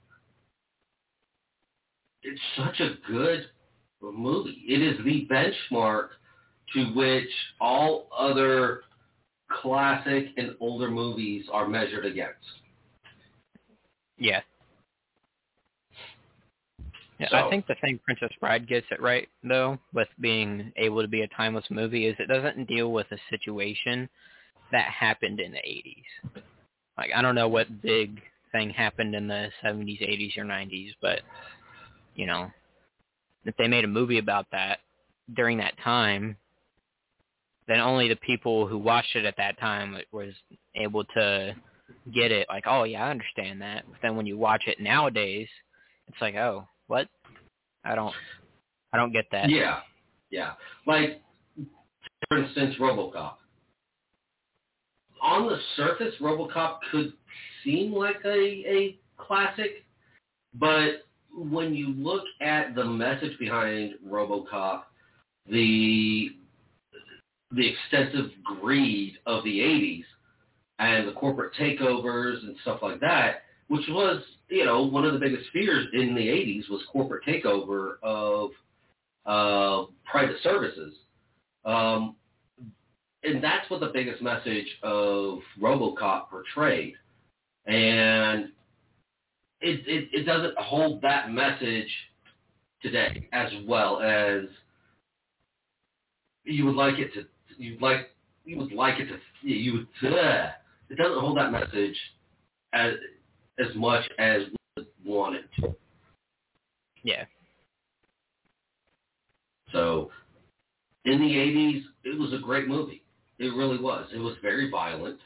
good movie. It is the benchmark to which all other classic and older movies are measured against. Yeah. Yeah, So, I think the thing Princess Bride gets it right, though, with being able to be a timeless movie, is it doesn't deal with a situation that happened in the 80s. Like, I don't know what big thing happened in the 70s, 80s, or 90s, but, if they made a movie about that during that time, then only the people who watched it at that time was able to get it. Like, oh, yeah, I understand that. But then when you watch it nowadays, it's like, oh, what? I don't get that. Yeah. Like, for instance, RoboCop. On the surface, RoboCop could seem like a classic, but when you look at the message behind RoboCop, the extensive greed of the 80s and the corporate takeovers and stuff like that, which was, one of the biggest fears in the 80s was corporate takeover of private services. And that's what the biggest message of RoboCop portrayed. And it doesn't hold that message today as well as you would like it to. It doesn't hold that message as much as we would want it to. Yeah. So, in the 80s, it was a great movie. It really was. It was very violent.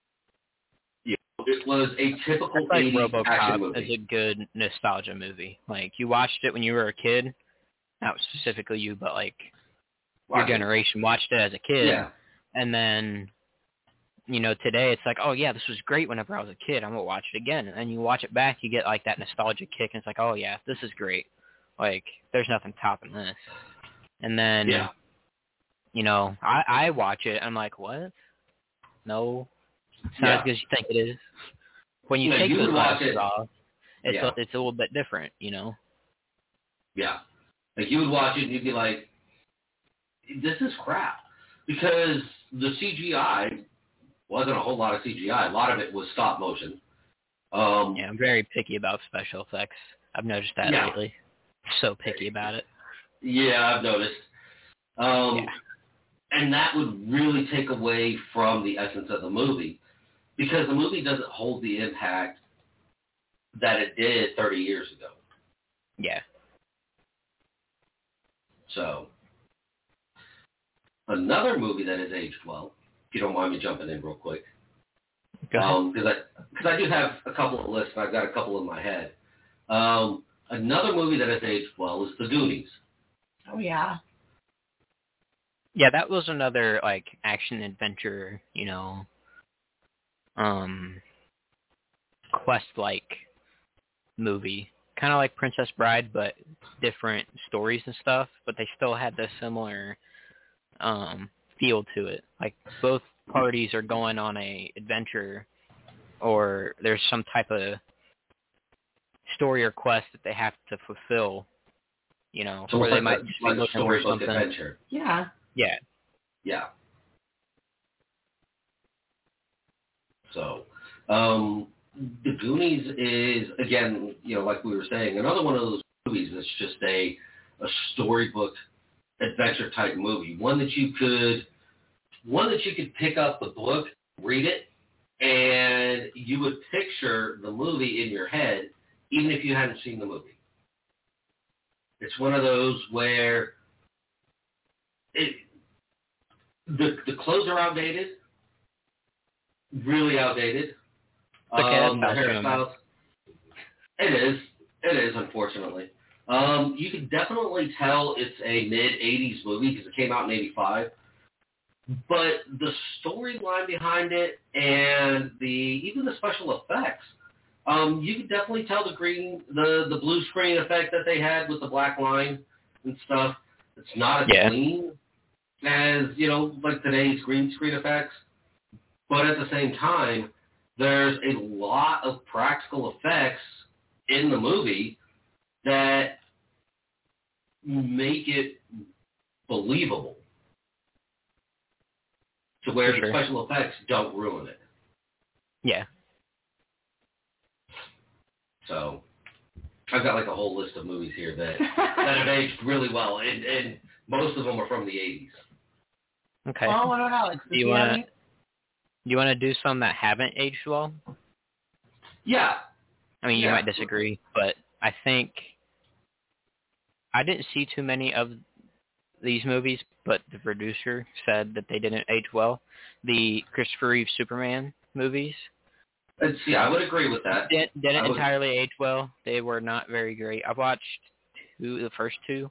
It was a typical like 80s action RoboCop movie. is a good nostalgia movie. Like, you watched it when you were a kid, not specifically you, but like your generation watched it as a kid, Yeah. and then today it's like, oh yeah, this was great whenever I was a kid. I'm gonna watch it again, and then you watch it back, you get like that nostalgia kick, and it's like, oh yeah, this is great. Like, there's nothing topping this. And then, I watch it, I'm like, what? No, it's not as good as you think it is. When you take those glasses off, it's a little bit different, Yeah. Like, you would watch it and you'd be like, this is crap. Because the CGI wasn't a whole lot of CGI. A lot of it was stop motion. I'm very picky about special effects. I've noticed that lately. So picky about it. Yeah, I've noticed. And that would really take away from the essence of the movie, because the movie doesn't hold the impact that it did 30 years ago. Yeah. So, another movie that has aged well, if you don't mind me jumping in real quick, because I do have a couple of lists, and I've got a couple in my head. Another movie that has aged well is The Goonies. Oh, yeah. Yeah, that was another, like, action-adventure, quest-like movie. Kind of like Princess Bride, but different stories and stuff, but they still had the similar feel to it. Like, both parties are going on a adventure, or there's some type of story or quest that they have to fulfill, So or they might just be looking for something. Adventure. Yeah. Yeah. So, The Goonies is, again, like we were saying, another one of those movies that's just a storybook adventure type movie. One that you could pick up the book, read it, and you would picture the movie in your head, even if you hadn't seen the movie. It's one of those where the clothes are outdated, really outdated. The hairstyles. It is, unfortunately. You can definitely tell it's a mid-'80s movie because it came out in '85. But the storyline behind it and even the special effects, you can definitely tell the blue screen effect that they had with the black line and stuff. It's not as clean as, like today's green screen effects. But at the same time, there's a lot of practical effects in the movie that make it believable to where the special effects don't ruin it. Yeah. So I've got like a whole list of movies here that have aged really well, and most of them are from the 80s. Okay. Well, what about Alex? Do you want to do some that haven't aged well? Yeah. I mean, you might disagree, but I think I didn't see too many of these movies, but the producer said that they didn't age well. The Christopher Reeve Superman movies. I would agree with that. Didn't entirely age well. They were not very great. I've watched the first two.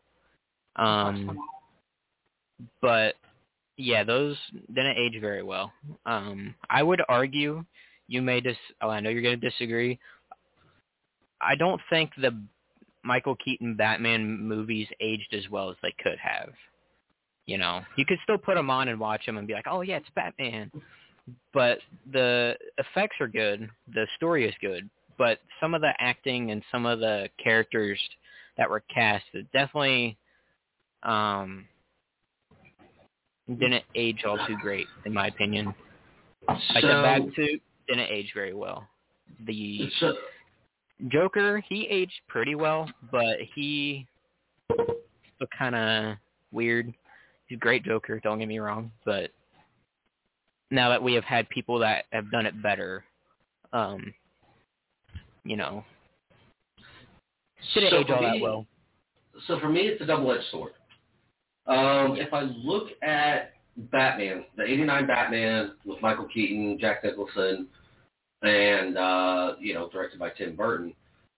But yeah, those didn't age very well. I would argue I know you're going to disagree. I don't think the Michael Keaton Batman movies aged as well as they could have. You could still put them on and watch them and be like, oh yeah, it's Batman. But the effects are good. The story is good. But some of the acting and some of the characters that were cast definitely didn't age all too great, in my opinion. Like the Batsuit didn't age very well. The Joker, he aged pretty well, but he looked kind of weird. He's a great Joker, don't get me wrong, but now that we have had people that have done it better, didn't age all that well. So for me, it's a double-edged sword. If I look at Batman, the 89 Batman with Michael Keaton, Jack Nicholson, and, directed by Tim Burton,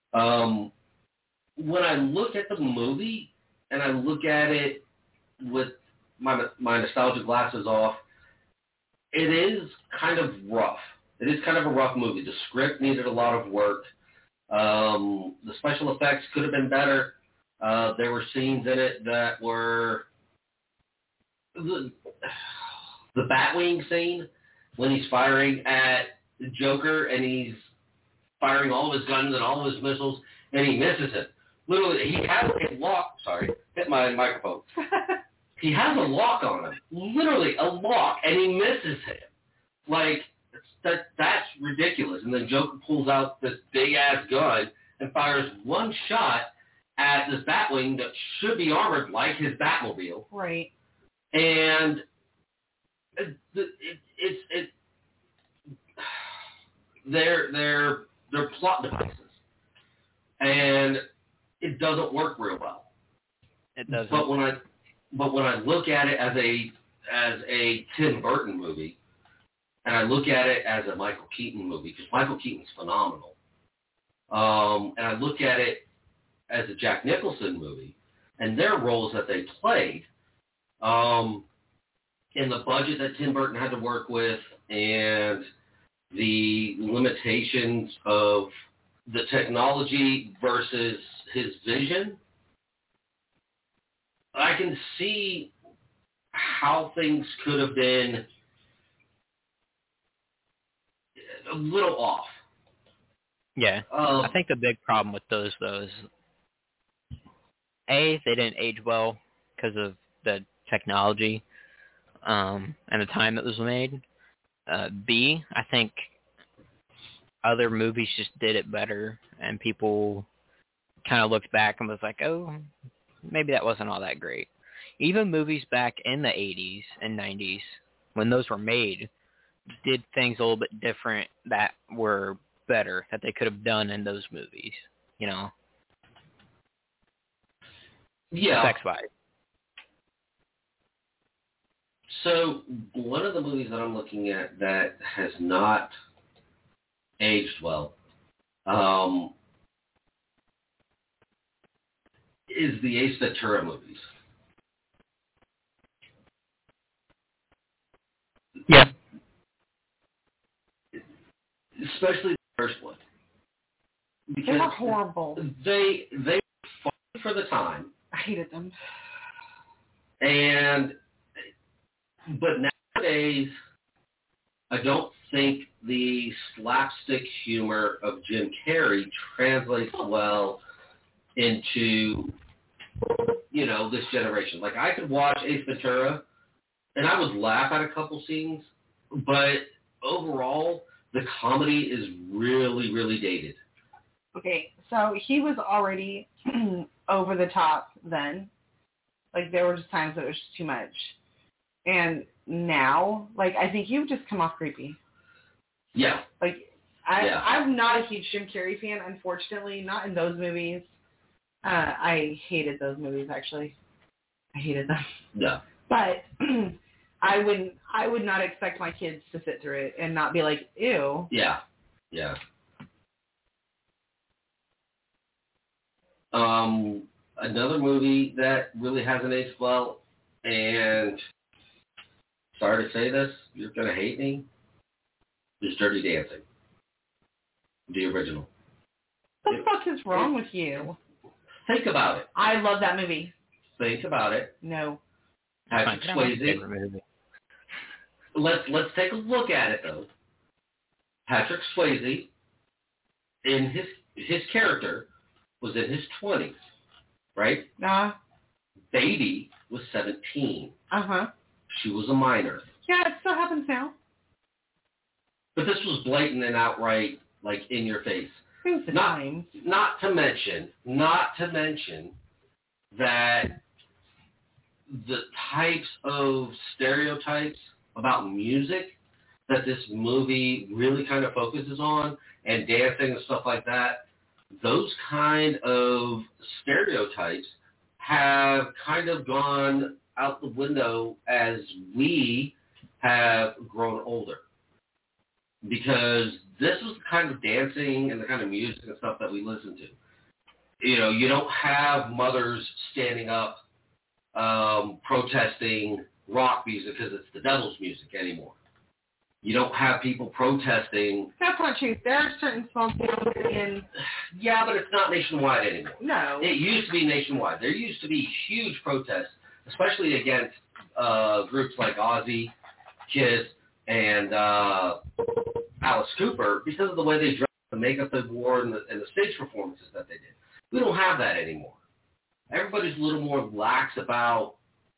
when I look at the movie and I look at it with my nostalgia glasses off, it is kind of rough. It is kind of a rough movie. The script needed a lot of work. The special effects could have been better. There were scenes in it that were... The Batwing scene, when he's firing at the Joker and he's firing all of his guns and all of his missiles, and he misses it. Literally, he has a lock. Sorry, hit my microphone. He has a lock on him. Literally, a lock, and he misses him. Like, that's ridiculous. And then Joker pulls out this big-ass gun and fires one shot at this Batwing that should be armored like his Batmobile. Right. And they're plot devices, and it doesn't work real well. It doesn't. But when I look at it as a Tim Burton movie, and I look at it as a Michael Keaton movie, because Michael Keaton's phenomenal, and I look at it as a Jack Nicholson movie, and their roles that they played, and the budget that Tim Burton had to work with, and the limitations of the technology versus his vision, I can see how things could have been a little off. Yeah. I think the big problem with those, though, is A, they didn't age well because of the technology and the time it was made. B, I think other movies just did it better, and people kind of looked back and was like, oh, maybe that wasn't all that great. Even movies back in the 80s and 90s, when those were made, did things a little bit different that were better, that they could have done in those movies, Yeah. Effects-wise. So one of the movies that I'm looking at that has not aged well is the Ace Ventura movies. Yeah. Especially the first one. Because They were horrible. They were fun for the time. I hated them. And But nowadays, I don't think the slapstick humor of Jim Carrey translates well into, this generation. Like, I could watch Ace Ventura, and I would laugh at a couple scenes, but overall, the comedy is really, really dated. Okay, so he was already over the top then. Like, there were just times that it was just too much. And now, like, I think you've just come off creepy. Yeah. Like, I'm not a huge Jim Carrey fan, unfortunately, not in those movies. I hated those movies, actually. I hated them. Yeah. But I would not expect my kids to sit through it and not be like, ew. Yeah. Yeah. Another movie that really hasn't aged well, and sorry to say this, you're going to hate me, is Dirty Dancing. The original. What the fuck is wrong with you? Think about it. I love that movie. Think about it. No. Patrick Swayze. Let's take a look at it, though. Patrick Swayze, in his character, was in his 20s, right? Baby was 17. Uh-huh. She was a minor. Yeah, it still happens now. But this was blatant and outright, like, in your face. Not to mention that the types of stereotypes about music that this movie really kind of focuses on, and dancing and stuff like that, those kind of stereotypes have kind of gone out the window as we have grown older. Because this was the kind of dancing and the kind of music and stuff that we listen to. You don't have mothers standing up protesting rock music because it's the devil's music anymore. You don't have people protesting. That's not true. There are certain small towns in... Yeah, but it's not nationwide anymore. No. It used to be nationwide. There used to be huge protests, especially against groups like Ozzy, Kiss, and Alice Cooper, because of the way they dressed, the makeup they wore, and the stage performances that they did. We don't have that anymore. Everybody's a little more lax about,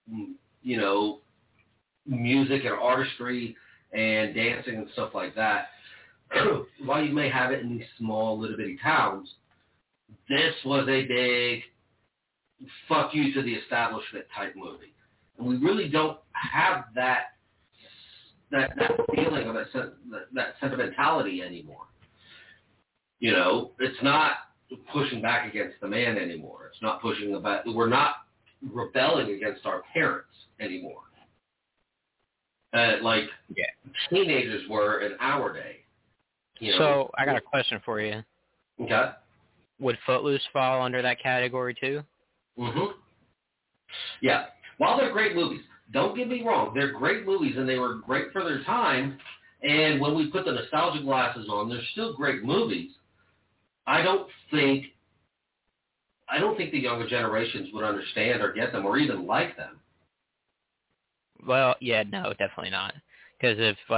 music and artistry and dancing and stuff like that. While you may have it in these small, little bitty towns, this was a big fuck you to the establishment type movie. And we really don't have that feeling of that sentimentality anymore. It's not pushing back against the man anymore. It's not we're not rebelling against our parents anymore. Teenagers were in our day. So I got a question for you. Okay. Would Footloose fall under that category too? Mm-hmm. Yeah. While they're great movies, don't get me wrong, they're great movies and they were great for their time. And when we put the nostalgia glasses on, they're still great movies. I don't think the younger generations would understand or get them or even like them. Well, yeah, no, definitely not. Because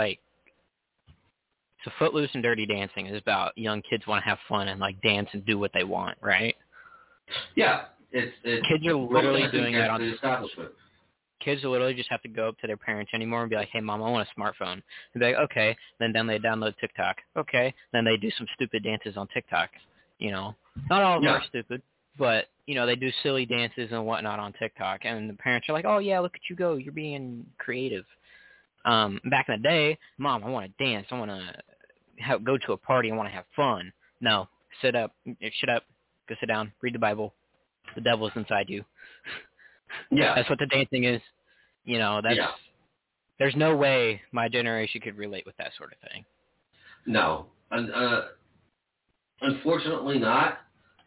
so Footloose and Dirty Dancing is about young kids want to have fun and dance and do what they want, right? Yeah, it's kids are literally doing that on the establishment. Kids will literally just have to go up to their parents anymore and be like, "Hey, Mom, I want a smartphone." And be like, "Okay." Then they download TikTok. Okay. Then they do some stupid dances on TikTok. Not all of them are stupid, but they do silly dances and whatnot on TikTok, and the parents are like, "Oh yeah, look at you go! You're being creative." Back in the day, Mom, I want to dance. I want to go to a party. I want to have fun. No, shut up, go sit down, read the Bible. The devil's inside you. Yeah, that's what the dancing is. There's no way my generation could relate with that sort of thing. No, unfortunately not.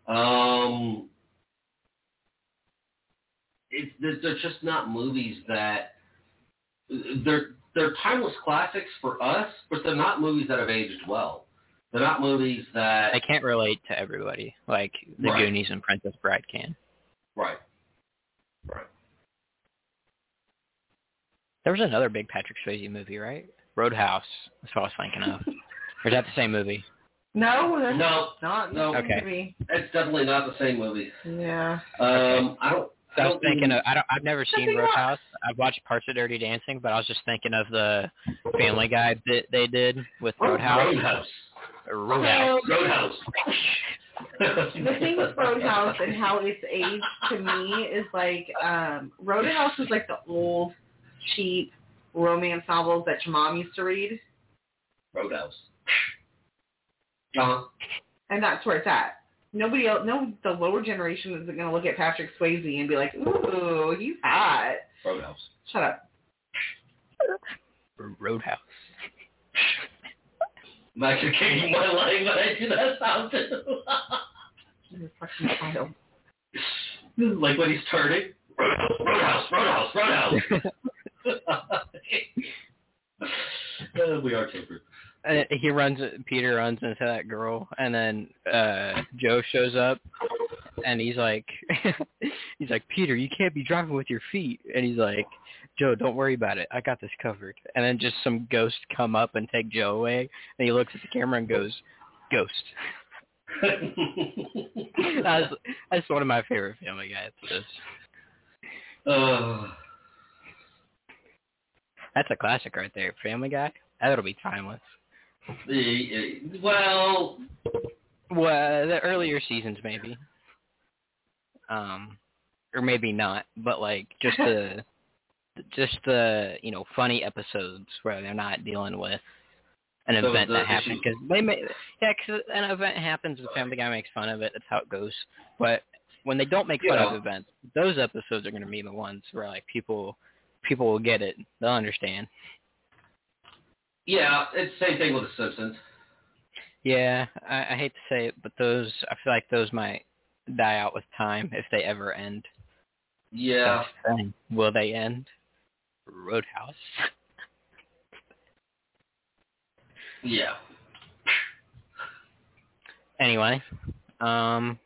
They're just not movies that they're timeless classics for us, but they're not movies that have aged well. They're not movies that I can't relate to everybody like the Goonies and Princess Bride can. Right. There was another big Patrick Swayze movie, right? Roadhouse. That's what I was thinking of. Or is that the same movie? No, that's No. not. No. Okay. Movie. It's definitely not the same movie. Yeah. Okay. I was thinking of. I've never seen Something Roadhouse. I've watched parts of Dirty Dancing, but I was just thinking of the Family Guy bit they did with Roadhouse. Roadhouse. The thing with Roadhouse and how it's aged to me is like Roadhouse is like the old, cheap romance novels that your mom used to read. Roadhouse. And that's where it's at. Nobody else, the lower generation isn't going to look at Patrick Swayze and be like, ooh, he's hot. Roadhouse. Shut up. Roadhouse. I'm actually kicking my leg when I do that sound too. You're a fucking child. Like when he's turning. Roadhouse. We are tempered. Peter runs into that girl, and then Joe shows up, and he's like, Peter, you can't be driving with your feet. And he's like, Joe, don't worry about it. I got this covered. And then just some ghosts come up and take Joe away, and he looks at the camera and goes, ghost. That's one of my favorite Family Guy episodes. That's a classic right there. Family Guy? That'll be timeless. Well, the earlier seasons maybe, or maybe not, but like just the funny episodes where they're not dealing with an event that happened, because because an event happens and Family Guy makes fun of it. That's how it goes. But when they don't make fun of events, those episodes are going to be the ones where like people will get it. They'll understand. Yeah, it's the same thing with The Simpsons. Yeah, I hate to say it, but I feel like those might die out with time if they ever end. Yeah. Will they end? Roadhouse. Yeah. Anyway, I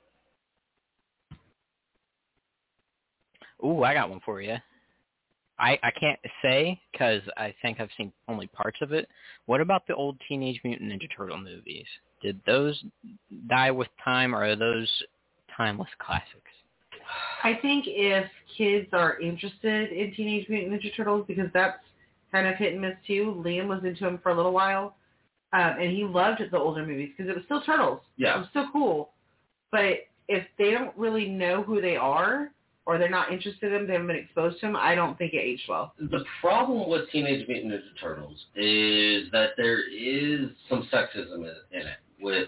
got one for you. I can't say because I think I've seen only parts of it. What about the old Teenage Mutant Ninja Turtle movies? Did those die with time, or are those timeless classics? I think if kids are interested in Teenage Mutant Ninja Turtles, because that's kind of hit and miss too. Liam was into them for a little while, and he loved the older movies because it was still Turtles. Yeah. It was still cool. But if they don't really know who they are, or they're not interested in them, they haven't been exposed to them, I don't think it aged well. The problem with Teenage Mutant Ninja Turtles is that there is some sexism in it with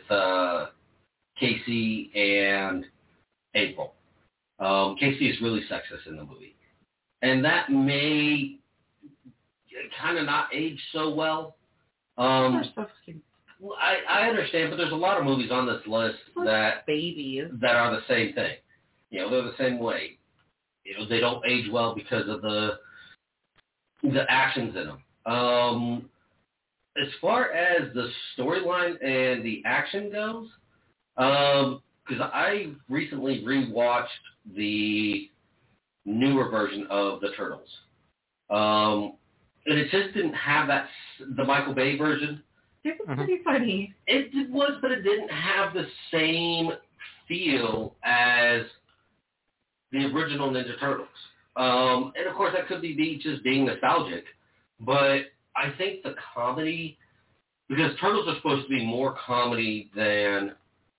Casey and April. Casey is really sexist in the movie. And that may kind of not age so well. I understand, but there's a lot of movies on this list that babies that are the same thing. They're the same way. They don't age well because of the actions in them. As far as the storyline and the action goes, because I recently rewatched the newer version of the Turtles, and it just didn't have the Michael Bay version. It was pretty funny. It was, but it didn't have the same feel as the original Ninja Turtles. And of course that could be just being nostalgic, but I think the comedy, because Turtles are supposed to be more comedy than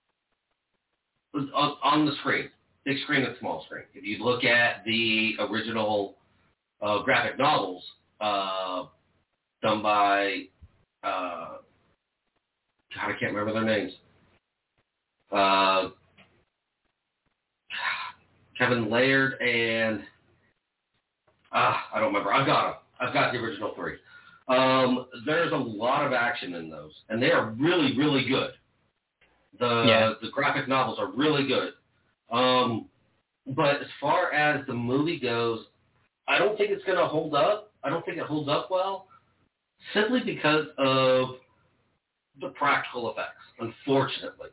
on the screen, big screen and small screen. If you look at the original graphic novels done by, God, I can't remember their names. Kevin Laird and I don't remember. I've got the original three. There's a lot of action in those, and they are really, really good. The graphic novels are really good. But as far as the movie goes, I don't think it's going to hold up. I don't think it holds up well, simply because of the practical effects, unfortunately.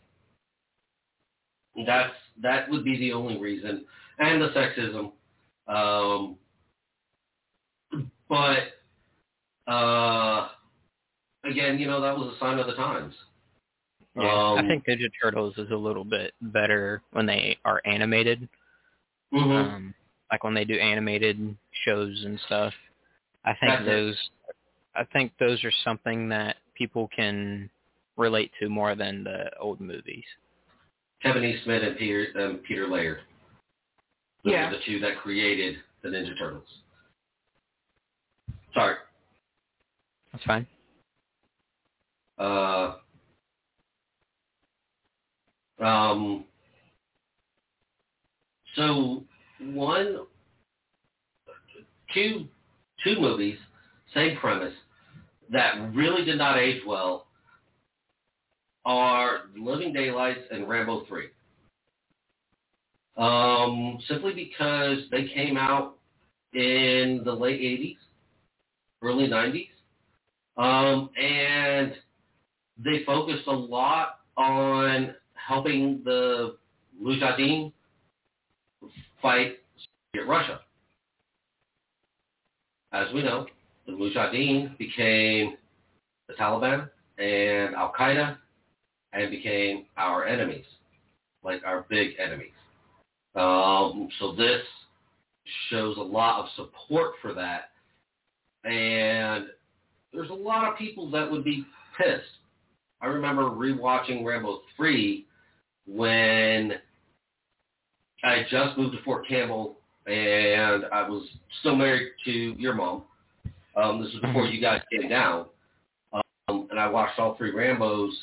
That would be the only reason, and the sexism. But, again, that was a sign of the times. Yeah, I think Ninja Turtles is a little bit better when they are animated. Mm-hmm. Like when they do animated shows and stuff. I think those are something that people can relate to more than the old movies. Kevin E. Smith and Peter Laird. Those are the two that created the Ninja Turtles. Sorry. That's fine. So two movies, same premise, that really did not age well are Living Daylights and Rambo 3. Simply because they came out in the late 80s, early 90s, and they focused a lot on helping the Mujahideen fight Soviet Russia. As we know, the Mujahideen became the Taliban and Al-Qaeda and became our enemies, like our big enemies. So this shows a lot of support for that, and there's a lot of people that would be pissed. I remember rewatching Rambo 3 when I had just moved to Fort Campbell and I was still married to your mom. This was before you guys came down. And I watched all 3 Rambos,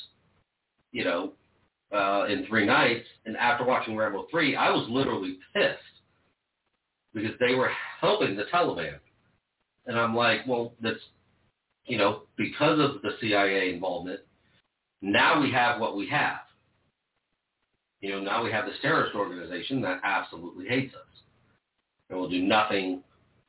in 3 nights. And after watching Rambo 3, I was literally pissed because they were helping the Taliban. And I'm like, well, that's, because of the CIA involvement, now we have what we have. Now we have this terrorist organization that absolutely hates us and will do everything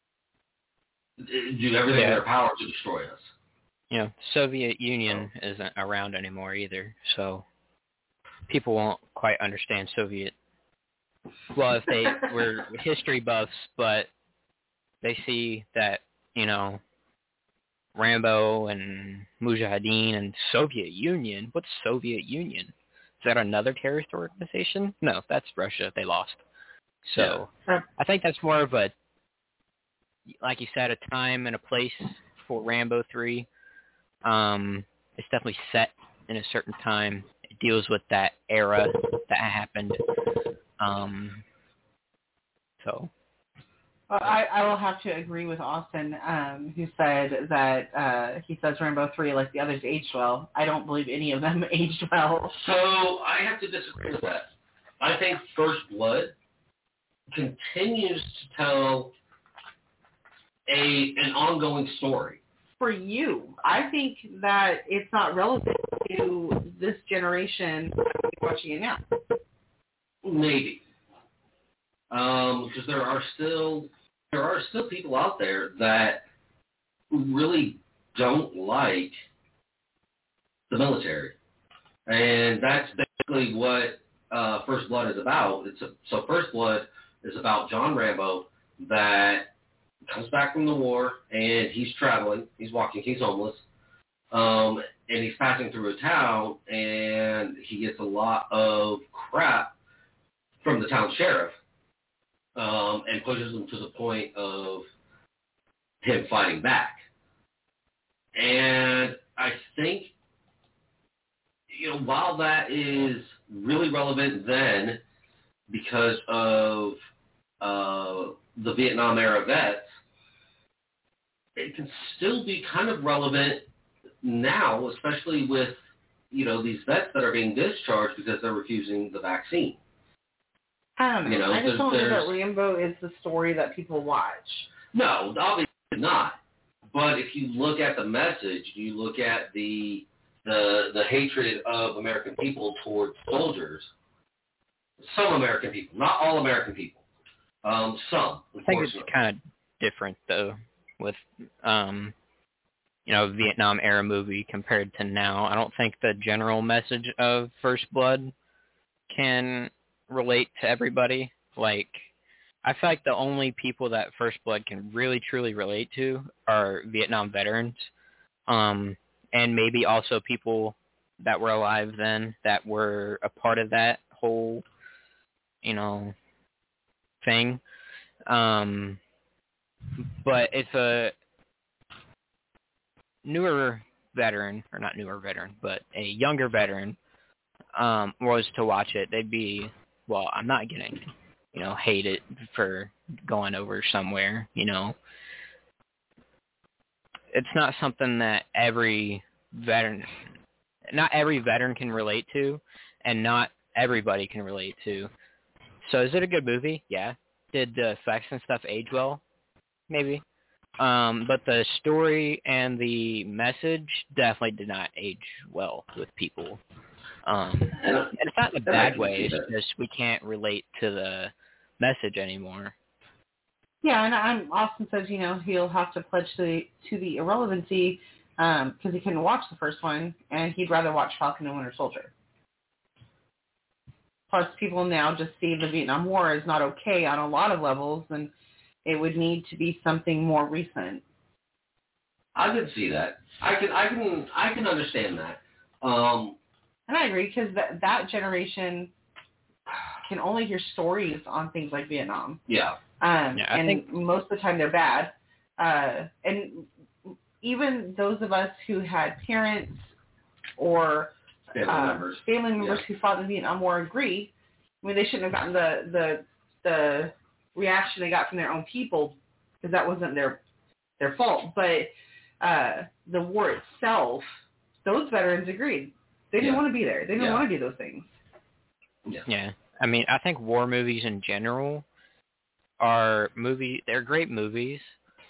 in their power to destroy us. Soviet Union isn't around anymore either, so people won't quite understand Soviet. Well, if they were history buffs, but they see that, Rambo and Mujahideen and Soviet Union. What's Soviet Union? Is that another terrorist organization? No, that's Russia. They lost. So I think that's more of a, like you said, a time and a place for Rambo 3. It's definitely set in a certain time. It deals with that era that happened. Well, I will have to agree with Austin, who said that he says Rambo 3, like the others, aged well. I don't believe any of them aged well. So I have to disagree with that. I think First Blood continues to tell an ongoing story. For you, I think that it's not relevant to this generation watching it now. Maybe. Because there are still people out there that really don't like the military, and that's basically what First Blood is about. So First Blood is about John Rambo that comes back from the war, and he's traveling, he's walking, he's homeless, and he's passing through a town, and he gets a lot of crap from the town sheriff. And pushes him to the point of him fighting back. And I think, while that is really relevant then because of the Vietnam era vets, it can still be kind of relevant now, especially with, these vets that are being discharged because they're refusing the vaccine. I don't know. I just don't know that Rambo is the story that people watch. No, obviously not. But if you look at the message, you look at the hatred of American people towards soldiers. Some American people, not all American people. Some. I think it's kind of different though, with Vietnam era movie compared to now. I don't think the general message of First Blood can relate to everybody. Like, I feel like the only people that First Blood can really truly relate to are Vietnam veterans, and maybe also people that were alive then that were a part of that whole, thing. But if a newer veteran, or not newer veteran, but a younger veteran was to watch it, they'd be, well, I'm not getting, hated for going over somewhere, It's not something that not every veteran can relate to, and not everybody can relate to. So is it a good movie? Yeah. Did the effects and stuff age well? Maybe. But the story and the message definitely did not age well with people. And it's not in a bad way. It's just we can't relate to the message anymore. Yeah, and Austin says, he'll have to pledge to the irrelevancy because he couldn't watch the first one, and he'd rather watch Falcon and Winter Soldier. Plus, people now just see the Vietnam War as not okay on a lot of levels, and it would need to be something more recent. I can see that. I can understand that. And I agree, because that generation can only hear stories on things like Vietnam. Yeah. I think most of the time they're bad. And even those of us who had parents or family members who fought in the Vietnam War agree. I mean, they shouldn't have gotten the reaction they got from their own people, because that wasn't their fault. But the war itself, those veterans agreed. They didn't want to be there. They didn't want to do those things. Yeah. I mean, I think war movies in general they're great movies.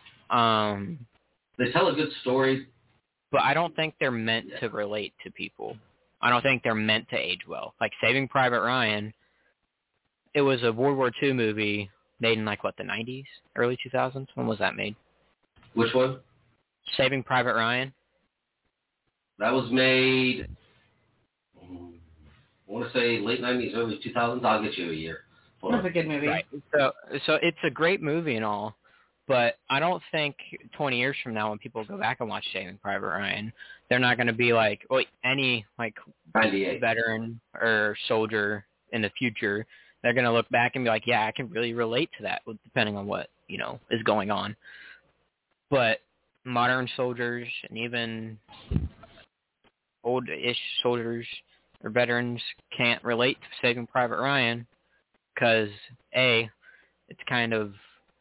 They tell a good story. But I don't think they're meant to relate to people. I don't think they're meant to age well. Like Saving Private Ryan, it was a World War II movie made in the 90s, early 2000s? When was that made? Which one? Saving Private Ryan. That was made, I want to say late 90s, early 2000s. I'll get you a year. That's a good movie. Right. So it's a great movie and all, but I don't think 20 years from now when people go back and watch Saving Private Ryan, they're not going to be any 98 veteran or soldier in the future. They're going to look back and be like, yeah, I can really relate to that, depending on what, is going on. But modern soldiers and even old-ish soldiers or veterans can't relate to Saving Private Ryan because, A, it's kind of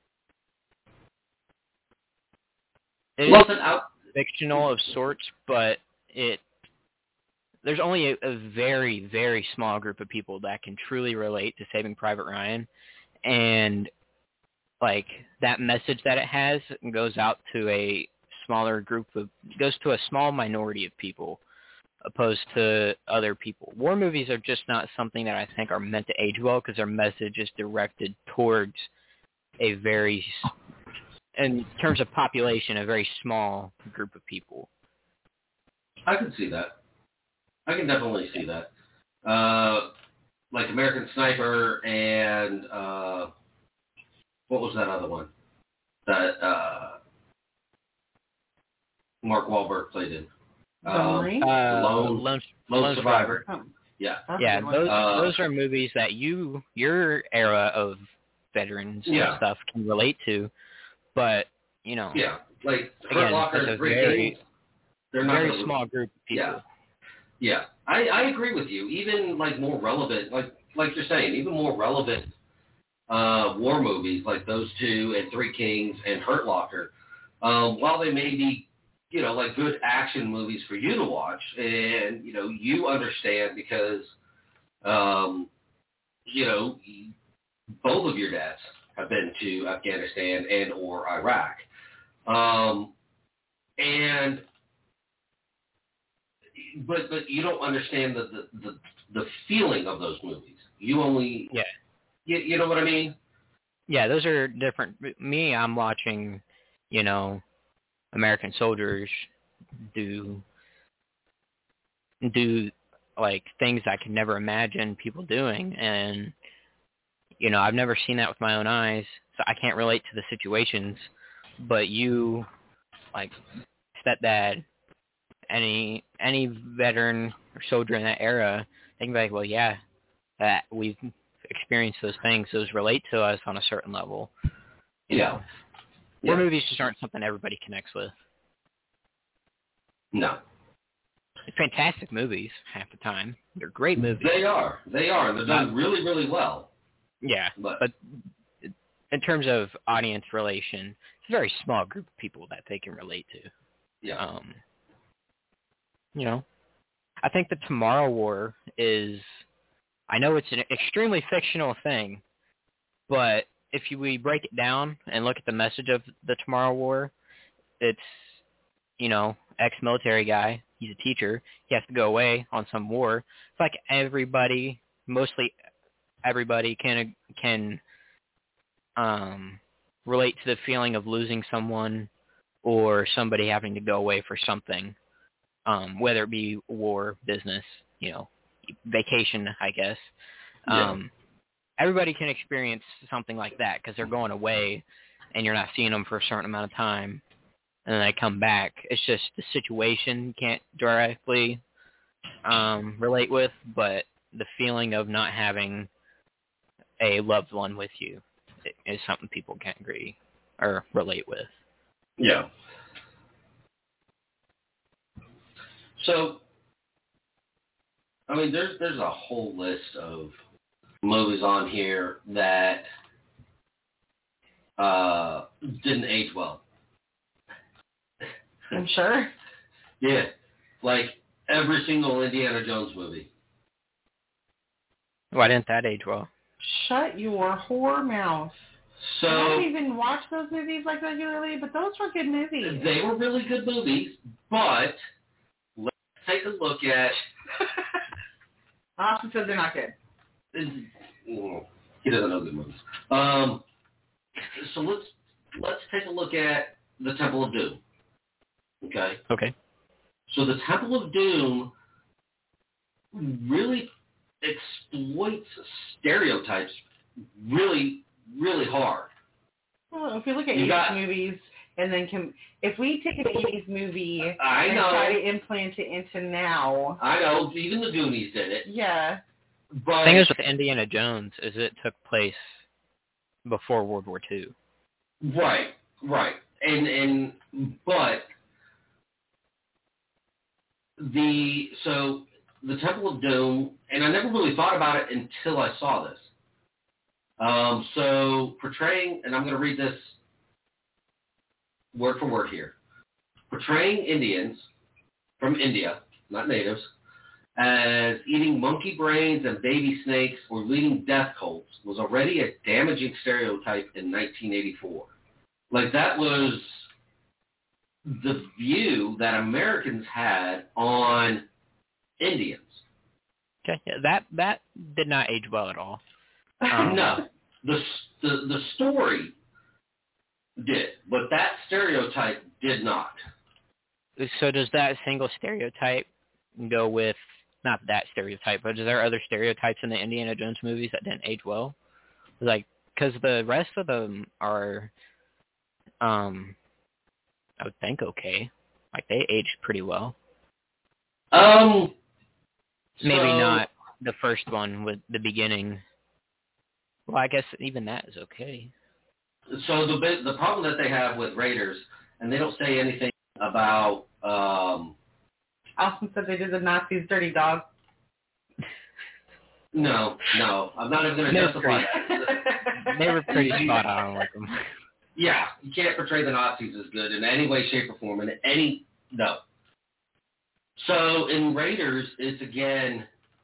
fictional of sorts, but there's only a very, very small group of people that can truly relate to Saving Private Ryan, and that message that it has goes out to a small minority of people, opposed to other people. War movies are just not something that I think are meant to age well, because their message is directed towards a very, in terms of population, a very small group of people. I can see that. I can definitely see that. Like American Sniper and what was that other one that Mark Wahlberg played in? Lone Survivor. Yeah. Yeah, those are movies that your era of veterans and stuff can relate to, but yeah, like again, Locker, it's a very small group of people. Yeah, I agree with you. Even more relevant, like you're saying, even more relevant war movies like those two and Three Kings and Hurt Locker, while they may be good action movies for you to watch, and you understand because both of your dads have been to Afghanistan and or Iraq, but you don't understand the feeling of those movies. You only you know what I mean? Yeah, those are different. Me, I'm watching, American soldiers do things I could never imagine people doing, and You know, I've never seen that with my own eyes, so I can't relate to the situations. But you, like, stepdad, any veteran or soldier in that era, they can be like, well, yeah, that we've experienced those things. Those relate to us on a certain level. Yeah. War movies just aren't something everybody connects with. No. Fantastic movies half the time. They're great movies. They are. They're done really, really well. Yeah, but in terms of audience relation, it's a very small group of people that they can relate to. Yeah. You know, I think the Tomorrow War is, I know it's an extremely fictional thing, but if we break it down and look at the message of the Tomorrow War, it's, you know, ex-military guy, he's a teacher, he has to go away on some war. It's like everybody, mostly everybody can relate to the feeling of losing someone or somebody having to go away for something, whether it be war, business, you know, vacation, I guess. Everybody can experience something like that because they're going away and you're not seeing them for a certain amount of time, and then they come back. It's just the situation you can't directly relate with, but the feeling of not having a loved one with you is something people can't agree or relate with. Yeah. So, I mean, there's a whole list of movies on here that didn't age well. I'm sure. Yeah. Like every single Indiana Jones movie. Why didn't that age well? Shut your whore mouth. So I don't even watch those movies like regularly, but those were good movies. They were really good movies, but let's take a look at... Austin says they're not good. He doesn't know good movies. So let's take a look at the Temple of Doom. Okay. So the Temple of Doom really exploits stereotypes really, really hard. Well, if you look at 80s movies and then if we take an 80s movie and try to implant it into now. I know, even the Goonies did it. Yeah. But the thing is with Indiana Jones is it took place before World War II. Right. But the Temple of Doom, and I never really thought about it until I saw this. So portraying, and I'm going to read this word for word here, portraying Indians from India, not natives, as eating monkey brains and baby snakes or leading death cults was already a damaging stereotype in 1984. Like, that was the view that Americans had on Indians. Okay, yeah, that did not age well at all. No, the story did, but that stereotype did not. So does that single stereotype go with, not that stereotype, but is there other stereotypes in the Indiana Jones movies that didn't age well? Like, because the rest of them are, I would think okay. Like, they aged pretty well. Maybe not the first one with the beginning. Well, I guess even that is okay. So the problem that they have with Raiders, and they don't say anything about... Austin said they did the Nazis dirty dog. No, I'm not even going to justify that. They were pretty spot on with them. Yeah, you can't portray the Nazis as good in any way, shape, or form. No. So in Raiders, it's again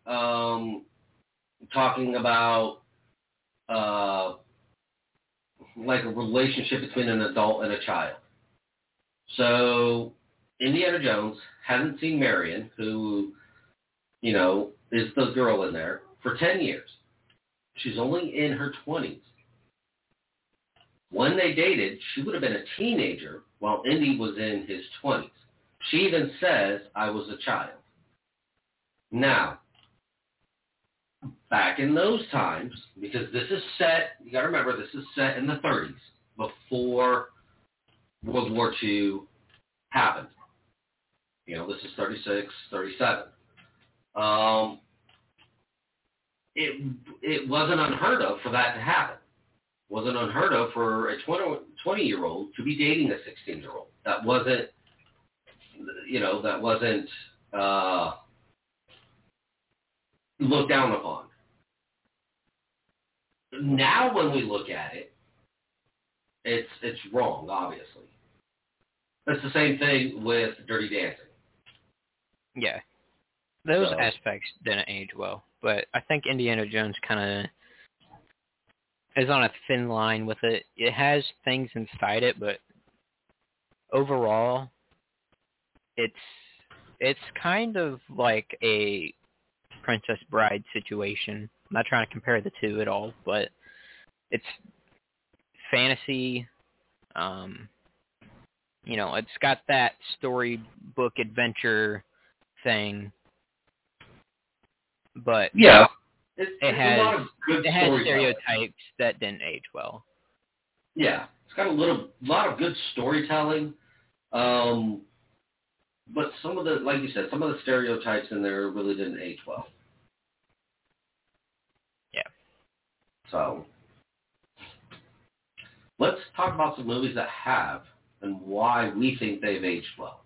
talking about like a relationship between an adult and a child. So Indiana Jones hasn't seen Marion, who, is the girl in there, for 10 years. She's only in her 20s. When they dated, she would have been a teenager while Indy was in his 20s. She even says, I was a child. Now, back in those times, because this is set, you got to remember, this is set in the 30s, before World War II happened. You know, this is 36, 37. It wasn't unheard of for that to happen. It wasn't unheard of for a 20-year-old to be dating a 16-year-old. That wasn't, looked down upon. Now when we look at it, it's wrong, obviously. It's the same thing with Dirty Dancing. Yeah. Those aspects didn't age well, but I think Indiana Jones kind of is on a thin line with it. It has things inside it, but overall, it's kind of like a Princess Bride situation. I'm not trying to compare the two at all, but it's fantasy. It's got that storybook adventure thing, but yeah, it has stereotypes that didn't age well. Yeah, it's got a lot of good storytelling, but some of the, like you said, some of the stereotypes in there really didn't age well. Yeah. So let's talk about some movies that have and why we think they've aged well.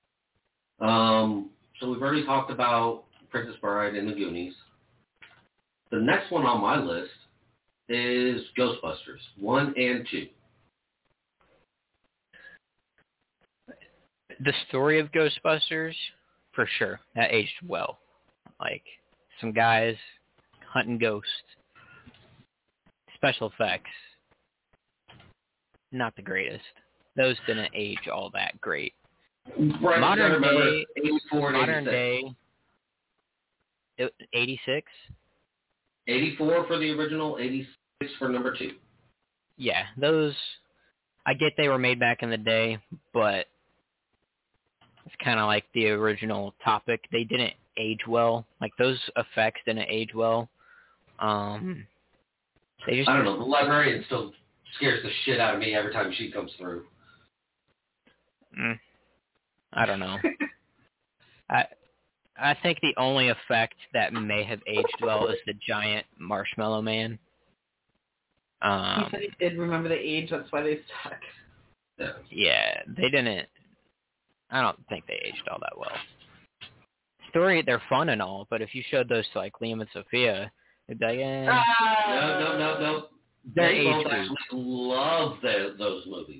So we've already talked about Princess Bride and the Goonies. The next one on my list is Ghostbusters 1 and 2. The story of Ghostbusters, for sure, that aged well. Like, some guys hunting ghosts. Special effects, not the greatest. Those didn't age all that great. Right, modern day, 84 and modern 86. day, 86? 84 for the original, 86 for number 2. Yeah, those, I get they were made back in the day, but it's kind of like the original topic. They didn't age well. Like, those effects didn't age well. They just, I don't know. The librarian still scares the shit out of me every time she comes through. I don't know. I think the only effect that may have aged well is the giant marshmallow man. He said he did remember the age, that's why they stuck. Yeah, they didn't. I don't think they aged all that well. Story, they're fun and all, but if you showed those to, like, Liam and Sophia, they'd be like, eh. No. They both actually love those movies.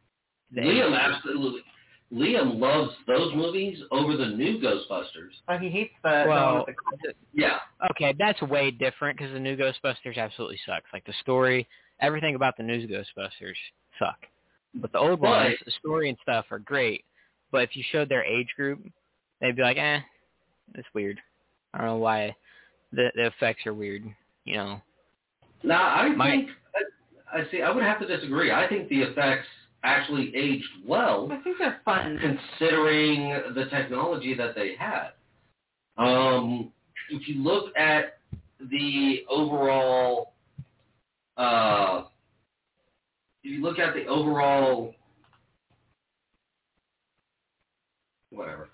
Liam loves those movies over the new Ghostbusters. Oh, he hates the... Well, yeah. Okay, that's way different because the new Ghostbusters absolutely sucks. Like, the story, everything about the new Ghostbusters suck. But the old ones, the story and stuff are great. But if you showed their age group, they'd be like, it's weird. I don't know why the effects are weird, you know. No, I would have to disagree. I think the effects actually aged well. I think they're fun. Considering the technology that they had. If you look at the overall, whatever.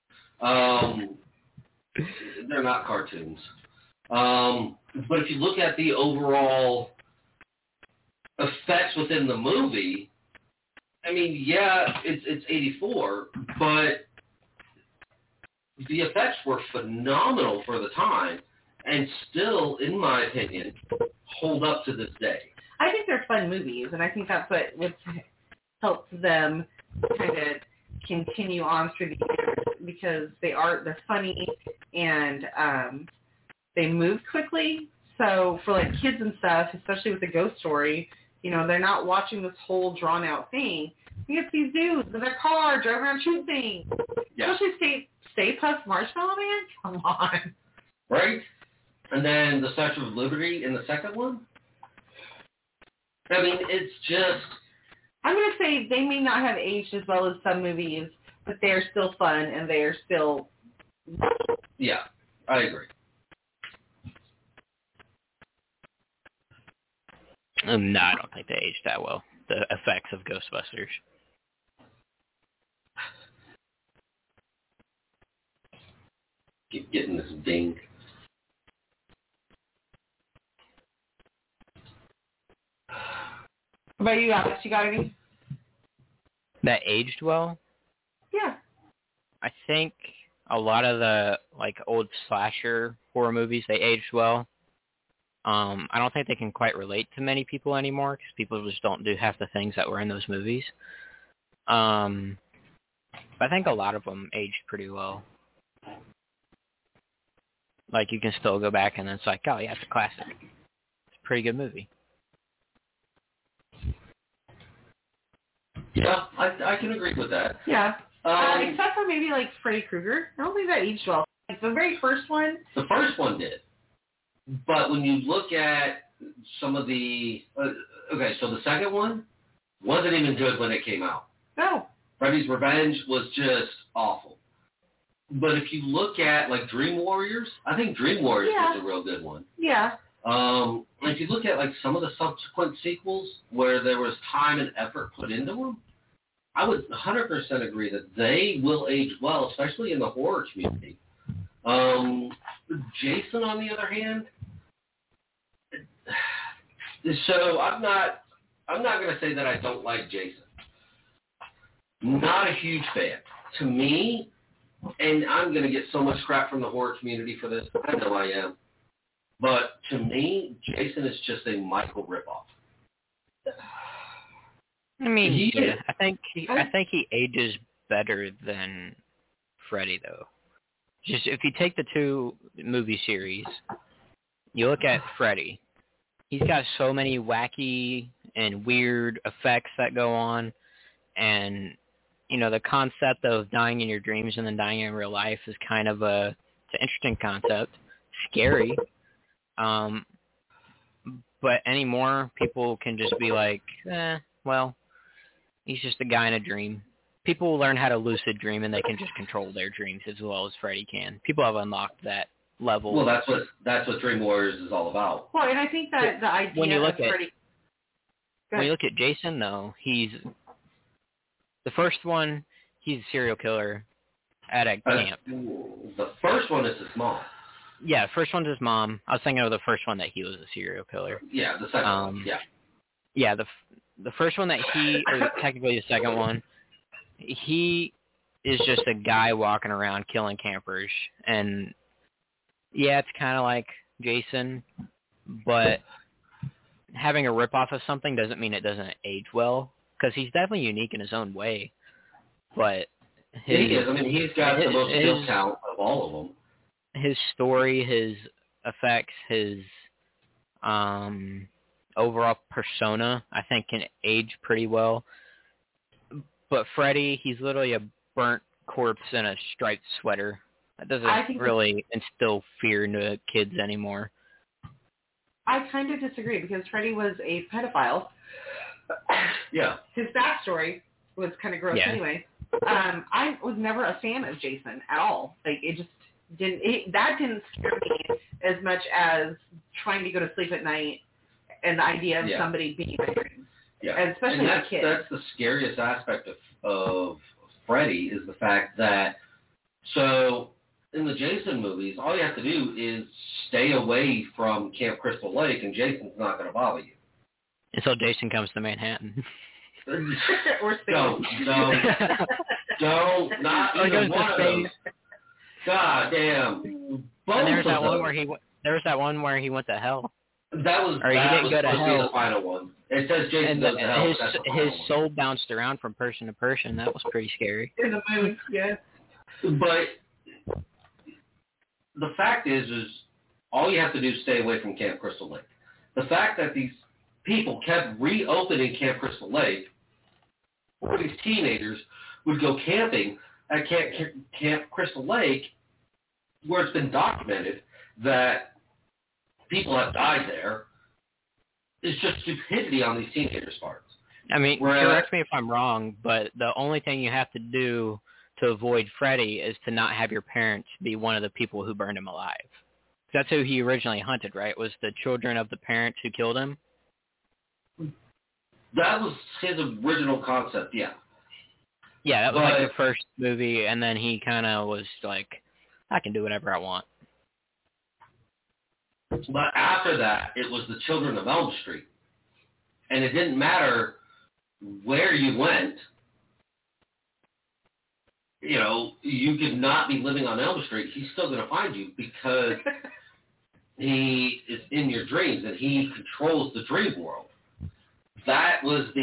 They're not cartoons. But if you look at the overall effects within the movie, I mean, yeah, it's 84, but the effects were phenomenal for the time and still, in my opinion, hold up to this day. I think they're fun movies, and I think that's what helps them kind of continue on through the years because they're funny and they move quickly. So for like kids and stuff, especially with the ghost story, you know, they're not watching this whole drawn out thing. You get these dudes in their car driving around shooting things. Yeah. Especially Stay Puft Marshmallow Man? Come on. Right? And then the Statue of Liberty in the second one? I mean, it's just... I'm going to say they may not have aged as well as some movies, but they're still fun and they're still... Yeah, I agree. No, I don't think they aged that well. The effects of Ghostbusters. Keep getting this ding. What about you, Alex? You got any? That aged well? Yeah. I think a lot of the old slasher horror movies, they aged well. I don't think they can quite relate to many people anymore because people just don't do half the things that were in those movies. But I think a lot of them aged pretty well. Like, you can still go back and it's like, oh yeah, it's a classic. It's a pretty good movie. Yeah, I can agree with that. Yeah. Except for maybe Freddy Krueger. I don't think that aged well. The very first one. The first one did. But when you look at some of the... okay, so the second one wasn't even good when it came out. No. Freddy's Revenge was just awful. But if you look at, Dream Warriors, I think Dream Warriors was a real good one. Yeah. If you look at, some of the subsequent sequels where there was time and effort put into them, I would 100% agree that they will age well, especially in the horror community. Jason, on the other hand, so I'm not going to say that I don't like Jason. Not a huge fan. To me, and I'm going to get so much crap from the horror community for this, I know I am, but to me, Jason is just a Michael ripoff. I mean, yeah, I think he ages better than Freddy, though. Just if you take the two movie series, you look at Freddy. He's got so many wacky and weird effects that go on, and the concept of dying in your dreams and then dying in real life is kind of it's an interesting concept, scary. But anymore, people can just be like, well, he's just a guy in a dream. People learn how to lucid dream, and they can just control their dreams as well as Freddy can. People have unlocked that level. Well, that's what Dream Warriors is all about. Well, and I think that the idea when you look of Freddy... When you look at Jason, though, he's... The first one, he's a serial killer at a camp. The first one is his mom. Yeah, first one's his mom. I was thinking of the first one that he was a serial killer. Yeah, the second one, yeah. Yeah, the first one that or technically the second one, he is just a guy walking around killing campers. And, yeah, it's kind of like Jason, but having a ripoff of something doesn't mean it doesn't age well, because he's definitely unique in his own way. But he is. I mean, he's got the most skill talent of all of them. His story, his effects, his overall persona, I think, can age pretty well. But Freddy, he's literally a burnt corpse in a striped sweater. That doesn't really instill fear into kids anymore. I kind of disagree, because Freddy was a pedophile. Yeah. His backstory was kind of gross anyway. I was never a fan of Jason at all. It just didn't. That didn't scare me as much as trying to go to sleep at night and the idea of somebody being in my dreams. Yeah, and especially that's, a kid. That's the scariest aspect of Freddy, is the fact that, so in the Jason movies, all you have to do is stay away from Camp Crystal Lake, and Jason's not going to bother you. Until Jason comes to Manhattan. Or don't, not even one of those. God damn. And there's that one where he went to hell. That was the final one. It says Jason goes to hell. His soul bounced around from person to person. That was pretty scary. In the moon, yeah. But the fact is all you have to do is stay away from Camp Crystal Lake. The fact that these people kept reopening Camp Crystal Lake, or these teenagers would go camping at Camp Crystal Lake, where it's been documented that people have died there, is just stupidity on these teenagers' parts. I mean, correct me if I'm wrong, but the only thing you have to do to avoid Freddy is to not have your parents be one of the people who burned him alive. That's who he originally hunted, right? Was the children of the parents who killed him? That was his original concept, yeah. Yeah, that was like the first movie, and then he kind of was like, I can do whatever I want. But after that, it was the Children of Elm Street. And it didn't matter where you went. You know, you could not be living on Elm Street. He's still going to find you because he is in your dreams and he controls the dream world. That was the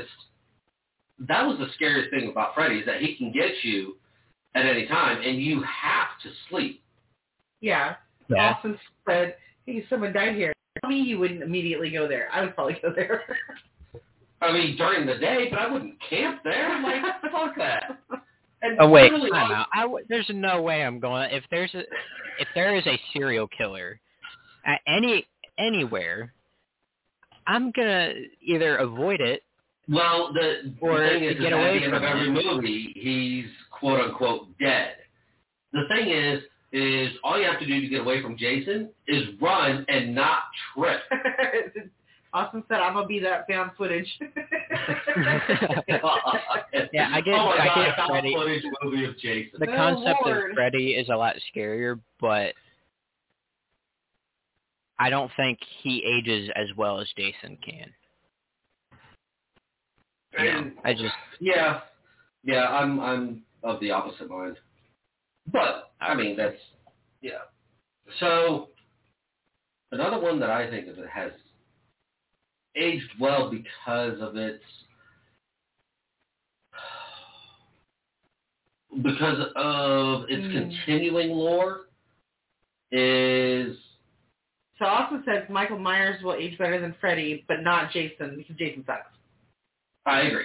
scariest thing about Freddy, is that he can get you at any time and you have to sleep. Yeah. Austin said, hey, someone died here. Tell me you wouldn't immediately go there. I would probably go there. I mean, during the day, but I wouldn't camp there. Like, fuck that. And oh wait, time out. There's no way I'm going. If there is a serial killer at anywhere, I'm gonna either avoid it. Well, the thing is, at the end of every movie, he's quote unquote dead. The thing is all you have to do to get away from Jason is run and not trip. Austin said, "I'm gonna be that found footage." Yeah, I get Freddy. Footage movie of Jason. The concept of Freddy is a lot scarier, but I don't think he ages as well as Jason can. I'm of the opposite mind. But I mean that's So another one that I think of it has aged well because of its continuing lore is. So Austin says Michael Myers will age better than Freddy, but not Jason because Jason sucks. I agree.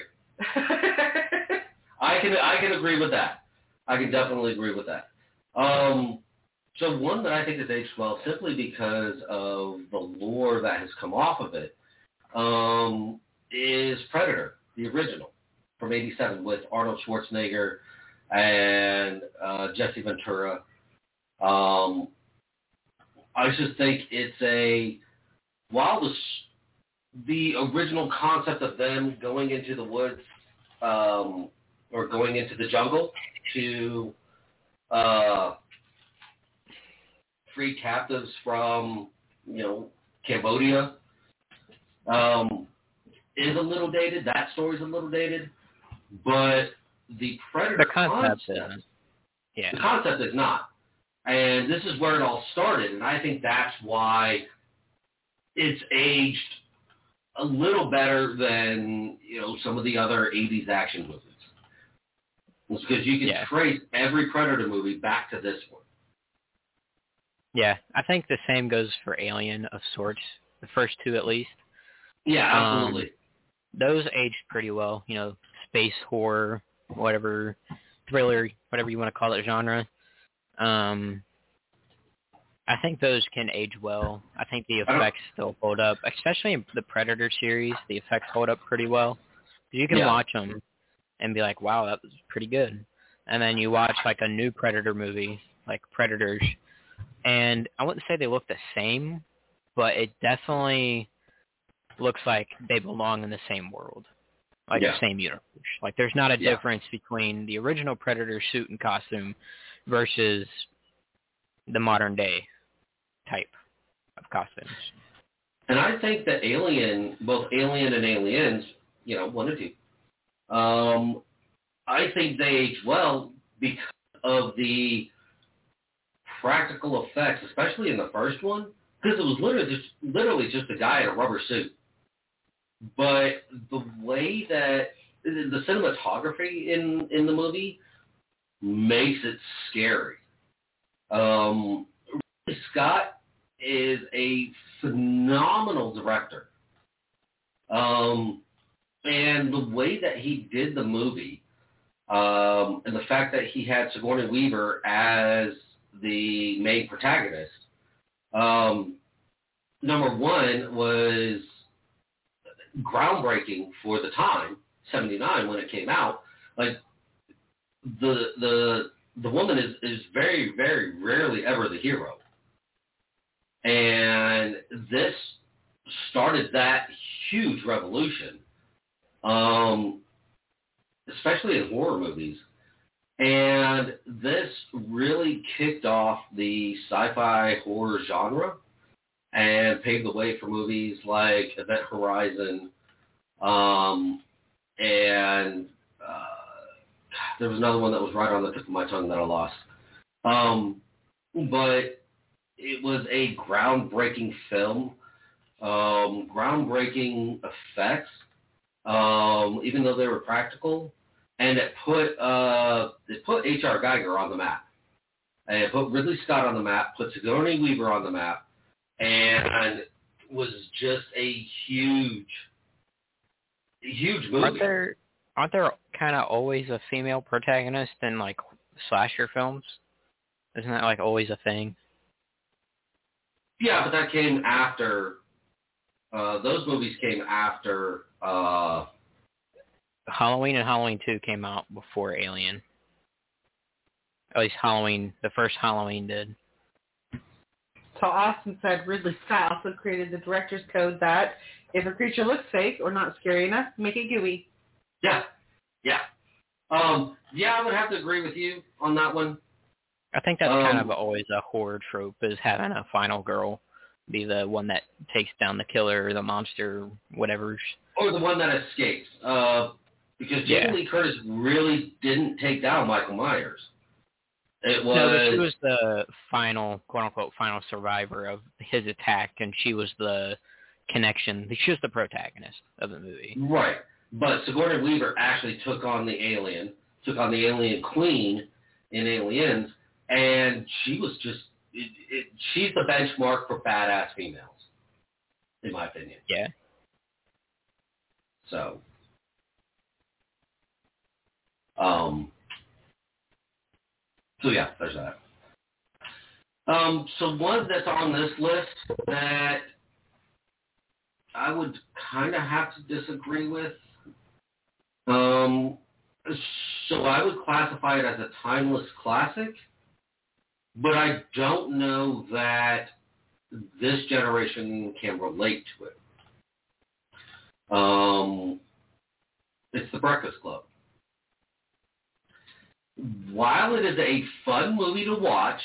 I can agree with that. I can definitely agree with that. So one that I think has aged well simply because of the lore that has come off of it is Predator, the original from '87 with Arnold Schwarzenegger and Jesse Ventura. I just think it's while the original concept of them going into the woods or going into the jungle to free captives from, Cambodia is a little dated. That story's a little dated. But the Predator concept the concept is not. And this is where it all started. And I think that's why it's aged a little better than, some of the other 80s action movies. It's because you can trace every Predator movie back to this one. Yeah, I think the same goes for Alien of sorts, the first two at least. Yeah, absolutely. Those aged pretty well, space horror, whatever, thriller, whatever you want to call it, genre. I think those can age well. I think the effects still hold up, especially in the Predator series. The effects hold up pretty well. You can watch them and be like, wow, that was pretty good. And then you watch like a new Predator movie, like Predators, and I wouldn't say they look the same, but it definitely looks like they belong in the same world, like the same universe. Like there's not a difference between the original Predator suit and costume versus the modern day type of costumes. And I think that both Alien and Aliens, 1 and 2, I think they age well because of the practical effects, especially in the first one, because it was literally just a guy in a rubber suit. But the way that the cinematography in the movie makes it scary. Ridley Scott is a phenomenal director. And the way that he did the movie, and the fact that he had Sigourney Weaver as the main protagonist, number one, was groundbreaking for the time, 79 when it came out. Like, the woman is very, very rarely ever the hero. And this started that huge revolution especially in horror movies. And this really kicked off the sci-fi horror genre and paved the way for movies like Event Horizon, and there was another one that was right on the tip of my tongue that I lost. But it was a groundbreaking film, groundbreaking effects, even though they were practical, and it put H.R. Geiger on the map. And it put Ridley Scott on the map, put Sigourney Weaver on the map, and was just a huge movie. Aren't there kind of always a female protagonist in, like, slasher films? Isn't that, like, always a thing? Yeah, but that came after, those movies came after, Halloween and Halloween 2 came out before Alien. At least Halloween, the first Halloween did. So Austin said Ridley Scott also created the director's code that if a creature looks fake or not scary enough, make it gooey. Yeah. I would have to agree with you on that one. I think that's kind of always a horror trope, is having a final girl be the one that takes down the killer or the monster, whatever. Or the one that escapes. Because Jamie Lee Curtis really didn't take down Michael Myers. It was... No, but she was the final, quote-unquote, final survivor of his attack, and she was the connection. She was the protagonist of the movie. Right. But Sigourney Weaver actually took on the alien queen in Aliens, and she was just... she's the benchmark for badass females, in my opinion. Yeah. So... So yeah, there's that. So one that's on this list that I would kind of have to disagree with. So I would classify it as a timeless classic, but I don't know that this generation can relate to it. It's The Breakfast Club. While it is a fun movie to watch,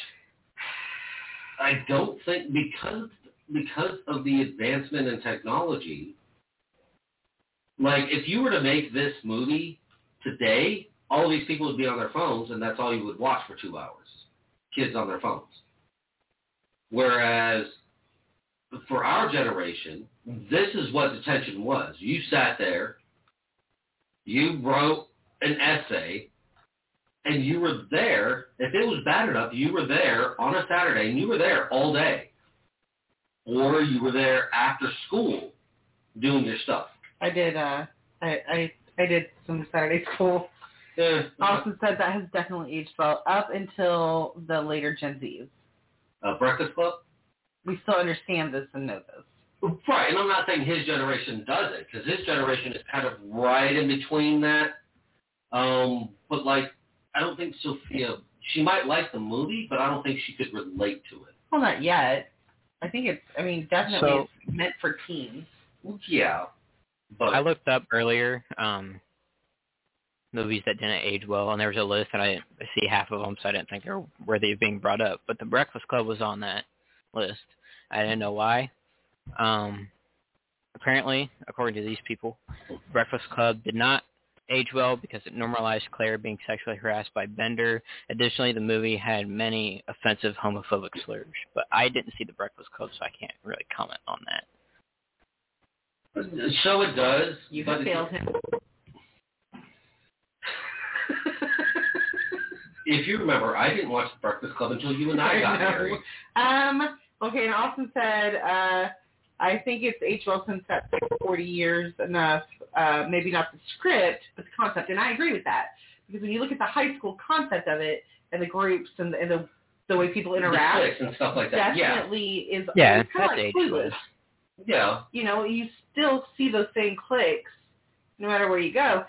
I don't think because of the advancement in technology, like if you were to make this movie today, all of these people would be on their phones and that's all you would watch for 2 hours. Kids on their phones. Whereas for our generation, this is what detention was. You sat there, you wrote an essay, and you were there. If it was bad enough, you were there on a Saturday, and you were there all day. Or you were there after school doing your stuff. I did I did some Saturday school. Yeah. Austin said that has definitely aged well up until the later Gen Zs. Breakfast Club? We still understand this and know this. Right, and I'm not saying his generation doesn't, because his generation is kind of right in between that. But, like, I don't think Sophia, she might like the movie, but I don't think she could relate to it. Well, not yet. I think definitely it's meant for teens. Yeah. But I looked up earlier movies that didn't age well, and there was a list, and I didn't see half of them, so I didn't think they were worthy of being brought up. But The Breakfast Club was on that list. I didn't know why. Apparently, according to these people, Breakfast Club did not age well because it normalized Claire being sexually harassed by Bender. Additionally, the movie had many offensive homophobic slurs. But I didn't see The Breakfast Club, so I can't really comment on that. So it does. You have failed him. If you remember, I didn't watch The Breakfast Club until you and I got married. Okay, and Austin said, I think it's age well since that's like 40 years enough, maybe not the script, but the concept. And I agree with that. Because when you look at the high school concept of it, and the groups, and the way people interact, the cliques and stuff like that. Definitely is kind of like Clueless. Yeah. You know, you still see those same cliques no matter where you go.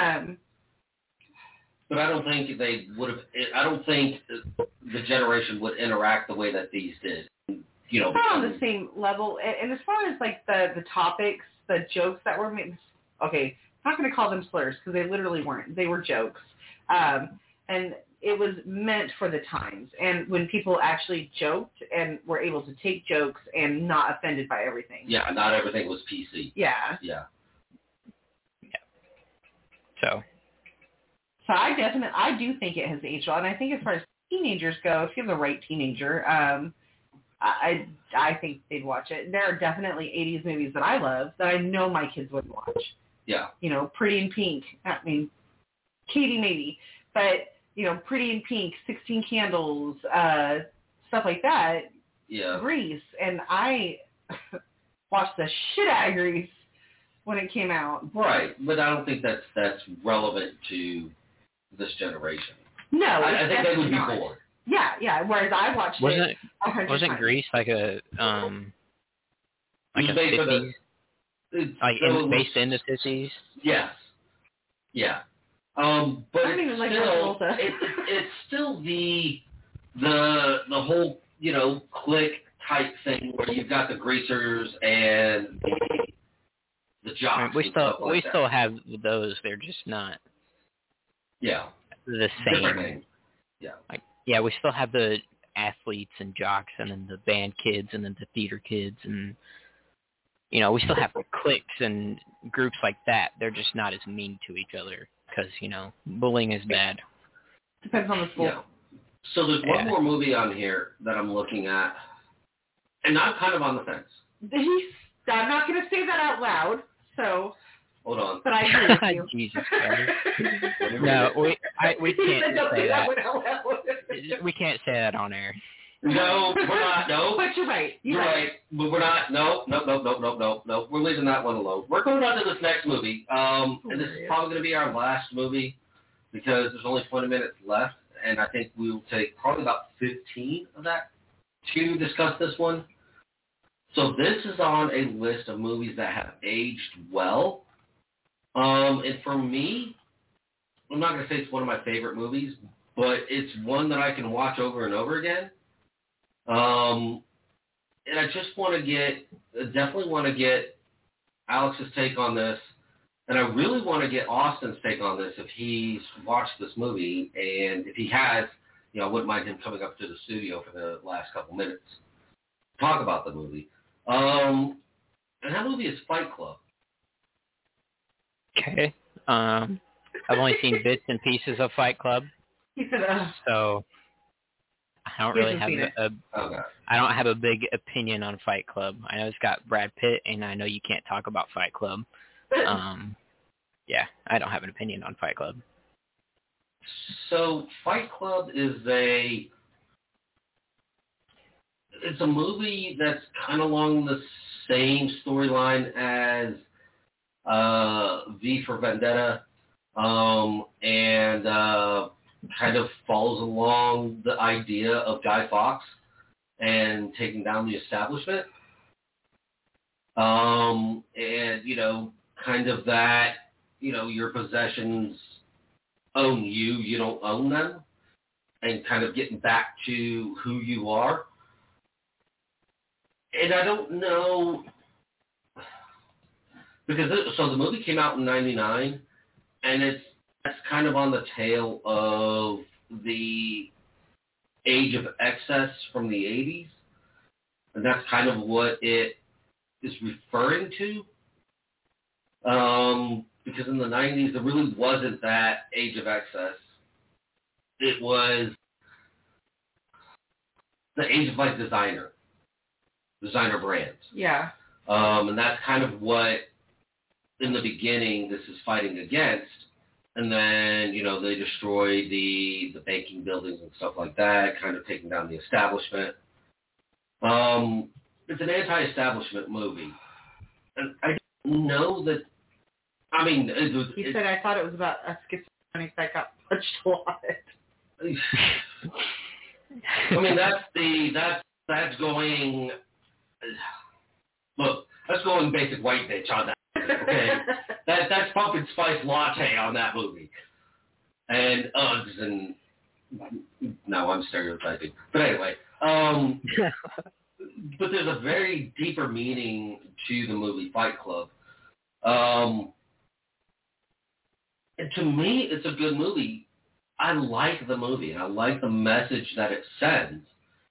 But I don't think they would have. I don't think the generation would interact the way that these did. You know, not on the same level. And as far as like the topics, the jokes that were made. Okay, I'm not going to call them slurs because they literally weren't. They were jokes. And it was meant for the times. And when people actually joked and were able to take jokes and not offended by everything. Yeah, not everything was PC. Yeah. Yeah. So I do think it has aged well. And I think as far as teenagers go, if you have the right teenager, I think they'd watch it. There are definitely 80s movies that I love that I know my kids wouldn't watch. Yeah. You know, Pretty in Pink. I mean, Katie maybe. But, you know, Pretty in Pink, 16 Candles, stuff like that. Yeah. Grease. And I watched the shit out of Grease when it came out. Right. But I don't think that's relevant to this generation. No. I think they would be not. bored. Yeah. Whereas I watched it 100 Wasn't times. Grease like a It was based 50s? Based in the 50s? Yes. Yeah. But I don't even like Travolta. it's still the whole, you know, clique type thing where you've got the greasers and the jocks. We still have those. They're just not. Yeah. The same. Different name. Yeah. Yeah, we still have the athletes and jocks, and then the band kids, and then the theater kids, and you know, we still have cliques and groups like that. They're just not as mean to each other because, you know, bullying is bad. Depends on the school. Yeah. So there's one more movie on here that I'm looking at, and I'm kind of on the fence. I'm not going to say that out loud, so. Hold on. But I agree with you. Jesus Christ. No, we can't say that. We can't say that on air. No, we're not. No. But you're right. You're right. But we're not. No. We're leaving that one alone. We're going on to this next movie. And this is probably going to be our last movie because there's only 20 minutes left. And I think we will take probably about 15 of that to discuss this one. So this is on a list of movies that have aged well. And for me, I'm not going to say it's one of my favorite movies, but it's one that I can watch over and over again. And I just definitely want to get Alex's take on this, and I really want to get Austin's take on this if he's watched this movie, and if he has, you know, I wouldn't mind him coming up to the studio for the last couple minutes to talk about the movie. And that movie is Fight Club. Okay. I've only seen bits and pieces of Fight Club, so I don't really have I don't have a big opinion on Fight Club. I know it's got Brad Pitt, and I know you can't talk about Fight Club. Yeah, I don't have an opinion on Fight Club. So Fight Club is it's a movie that's kind of along the same storyline as V for Vendetta, and kind of follows along the idea of Guy Fawkes and taking down the establishment. And, you know, kind of that, you know, your possessions own you, you don't own them, and kind of getting back to who you are. And I don't know, because so the movie came out in 99, and that's kind of on the tail of the age of excess from the 80s, and that's kind of what it is referring to. Because in the 90s, there really wasn't that age of excess. It was the age of like designer brands. Yeah. And that's kind of what, in the beginning, this is fighting against. And then, you know, they destroy the banking buildings and stuff like that, kind of taking down the establishment. It's an anti-establishment movie. And I don't know that, I mean... He said, I thought it was about a schizophrenic that got punched a lot. I mean, that's going... Look, that's going basic white bitch on that. Okay, that's pumpkin spice latte on that movie, and Uggs, and no, I'm stereotyping. But anyway, but there's a very deeper meaning to the movie Fight Club. to me, it's a good movie. I like the movie. I like the message that it sends.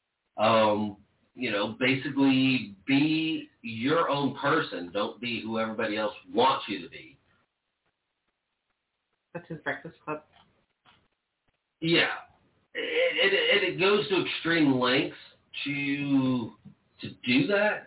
Basically be your own person. Don't be who everybody else wants you to be. That's his Breakfast Club. Yeah. It goes to extreme lengths to do that.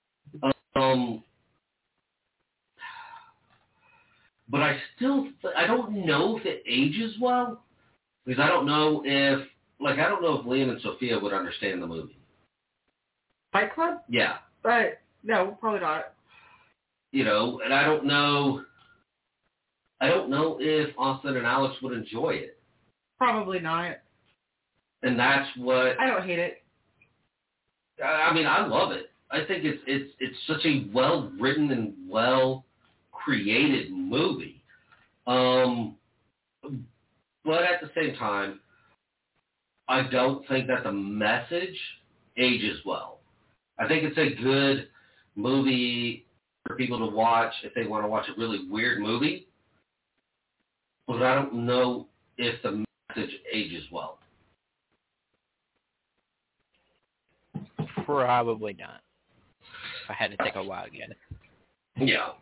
But I I don't know if it ages well, because I don't know if Liam and Sophia would understand the movie. Fight Club? Yeah. But no, probably not. And I don't know if Austin and Alex would enjoy it. Probably not. And that's what I don't hate it. I mean, I love it. I think it's such a well written and well created movie. But at the same time, I don't think that the message ages well. I think it's a good movie for people to watch if they want to watch a really weird movie. But I don't know if the message ages well. Probably not. If I had to take a wild guess. Yeah.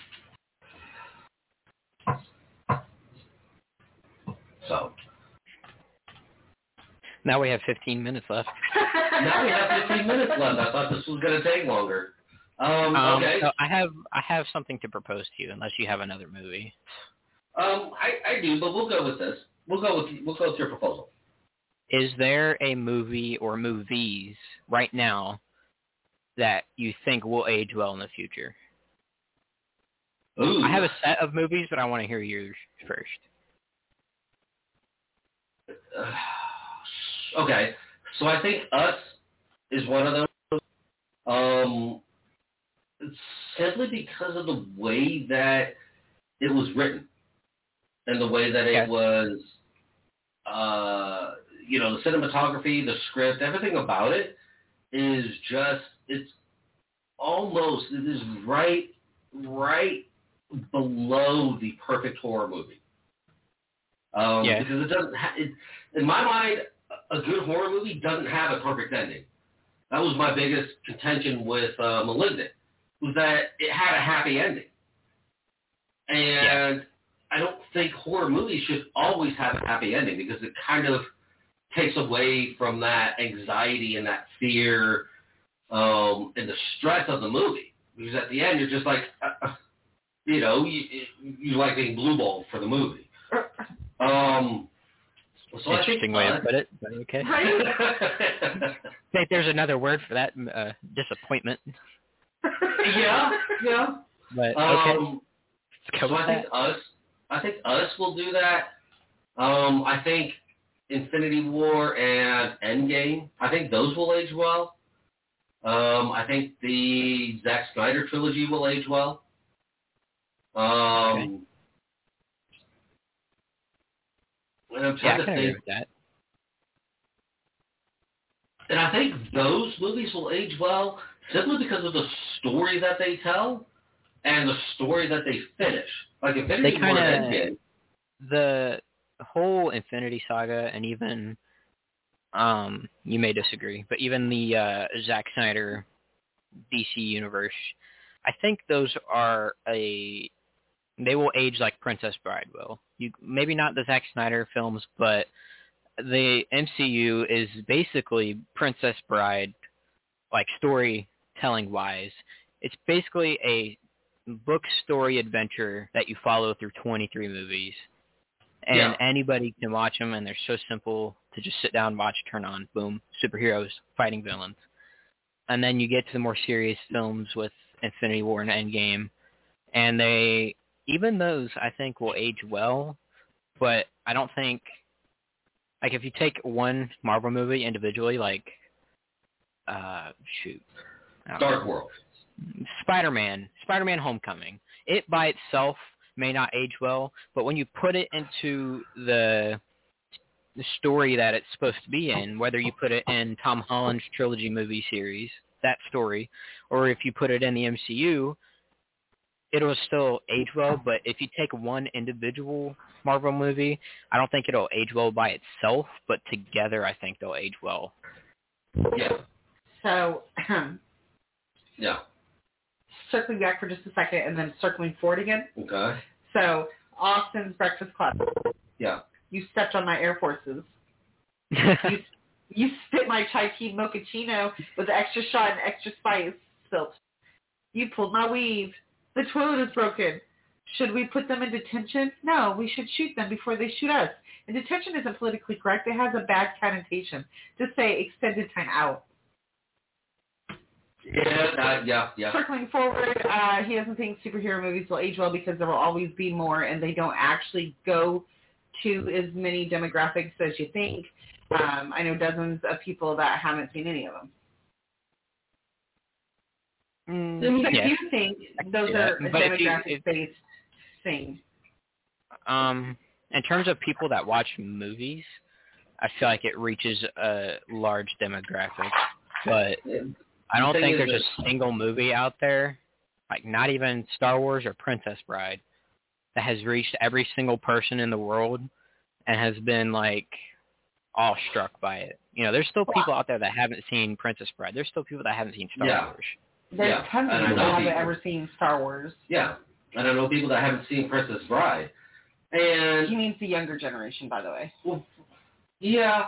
So. Now we have 15 minutes left. Now we have 15 minutes left. I thought this was going to take longer. Okay. So I have something to propose to you, unless you have another movie. I do, but we'll go with this. We'll go with your proposal. Is there a movie or movies right now that you think will age well in the future? Ooh. I have a set of movies, but I want to hear yours first. Okay, so I think Us is one of those. Simply because of the way that it was written and the way that it was, the cinematography, the script, everything about it is just, it is right below the perfect horror movie. Because it doesn't in my mind, a good horror movie doesn't have a perfect ending. That was my biggest contention with Malignant, was that it had a happy ending. And I don't think horror movies should always have a happy ending, because it kind of takes away from that anxiety and that fear and the stress of the movie. Because at the end, you're just like, you like being blue balled for the movie. So interesting way to put it, but okay. I think there's another word for that, disappointment. Yeah. But okay. So I think Us will do that. I think Infinity War and Endgame, I think those will age well. I think the Zack Snyder trilogy will age well. Okay. And I'm trying to agree think. With that. And I think those movies will age well simply because of the story that they tell and the story that they finish. Like Infinity War and Endgame. The whole Infinity Saga, and even, you may disagree, but even the Zack Snyder DC universe, I think those are they will age like Princess Bride will. Maybe not the Zack Snyder films, but the MCU is basically Princess Bride, like storytelling wise. It's basically a book story adventure that you follow through 23 movies. And anybody can watch them, and they're so simple to just sit down, watch, turn on, boom, superheroes fighting villains. And then you get to the more serious films with Infinity War and Endgame, and even those, I think, will age well, but I don't think, like, if you take one Marvel movie individually, like, Dark World. Spider-Man Homecoming, it by itself may not age well, but when you put it into the story that it's supposed to be in, whether you put it in Tom Holland's trilogy movie series, that story, or if you put it in the MCU, it'll still age well, but if you take one individual Marvel movie, I don't think it'll age well by itself, but together I think they'll age well. Yeah. So, Yeah. circling back for just a second and then circling forward again. Okay. So, Austin's Breakfast Club. Yeah. You stepped on my Air Forces. You spit my chai tea mochaccino with extra shot and extra spice spilt. You pulled my weave. The toilet is broken. Should we put them in detention? No, we should shoot them before they shoot us. And detention isn't politically correct. It has a bad connotation. Just say extended time out. Yeah. Circling forward, he doesn't think superhero movies will age well because there will always be more, and they don't actually go to as many demographics as you think. I know dozens of people that haven't seen any of them. So Yeah. do you think those are a demographic-based thing? In terms of people that watch movies, I feel like it reaches a large demographic, but I don't think there's a single movie out there, like not even Star Wars or Princess Bride, that has reached every single person in the world and has been like awestruck by it. You know, there's still people out there that haven't seen Princess Bride. There's still people that haven't seen Star Wars. There's tons of people that haven't ever seen Star Wars. Yeah, and I know people that haven't seen Princess Bride. And he means the younger generation, by the way. Well, yeah.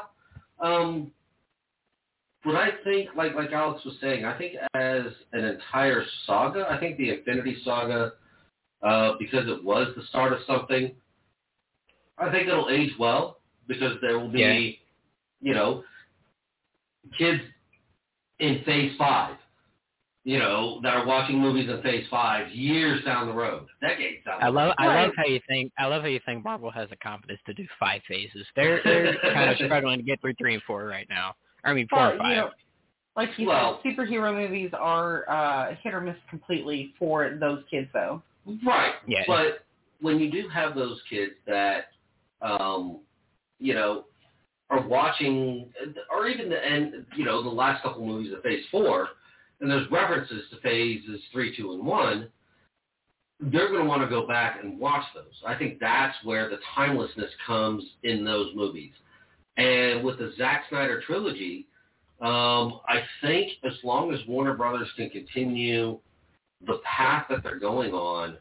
But I think, like Alex was saying, I think as an entire saga, I think the Infinity Saga, because it was the start of something, I think it'll age well because there will be, you know, kids in Phase 5, you know, that are watching movies in Phase 5 years down the road, decades down the road. I love how you think Marvel has the confidence to do 5 phases. They're kind of struggling to get through 3 and 4 right now. I mean, 4 and 5. You know, like you said, superhero movies are hit or miss completely for those kids, though. Right. Yeah. But when you do have those kids that, you know, are watching, or even the last couple movies of Phase 4, and there's references to Phases 3, 2, and 1, they're going to want to go back and watch those. I think that's where the timelessness comes in those movies. And with the Zack Snyder trilogy, I think as long as Warner Brothers can continue the path that they're going on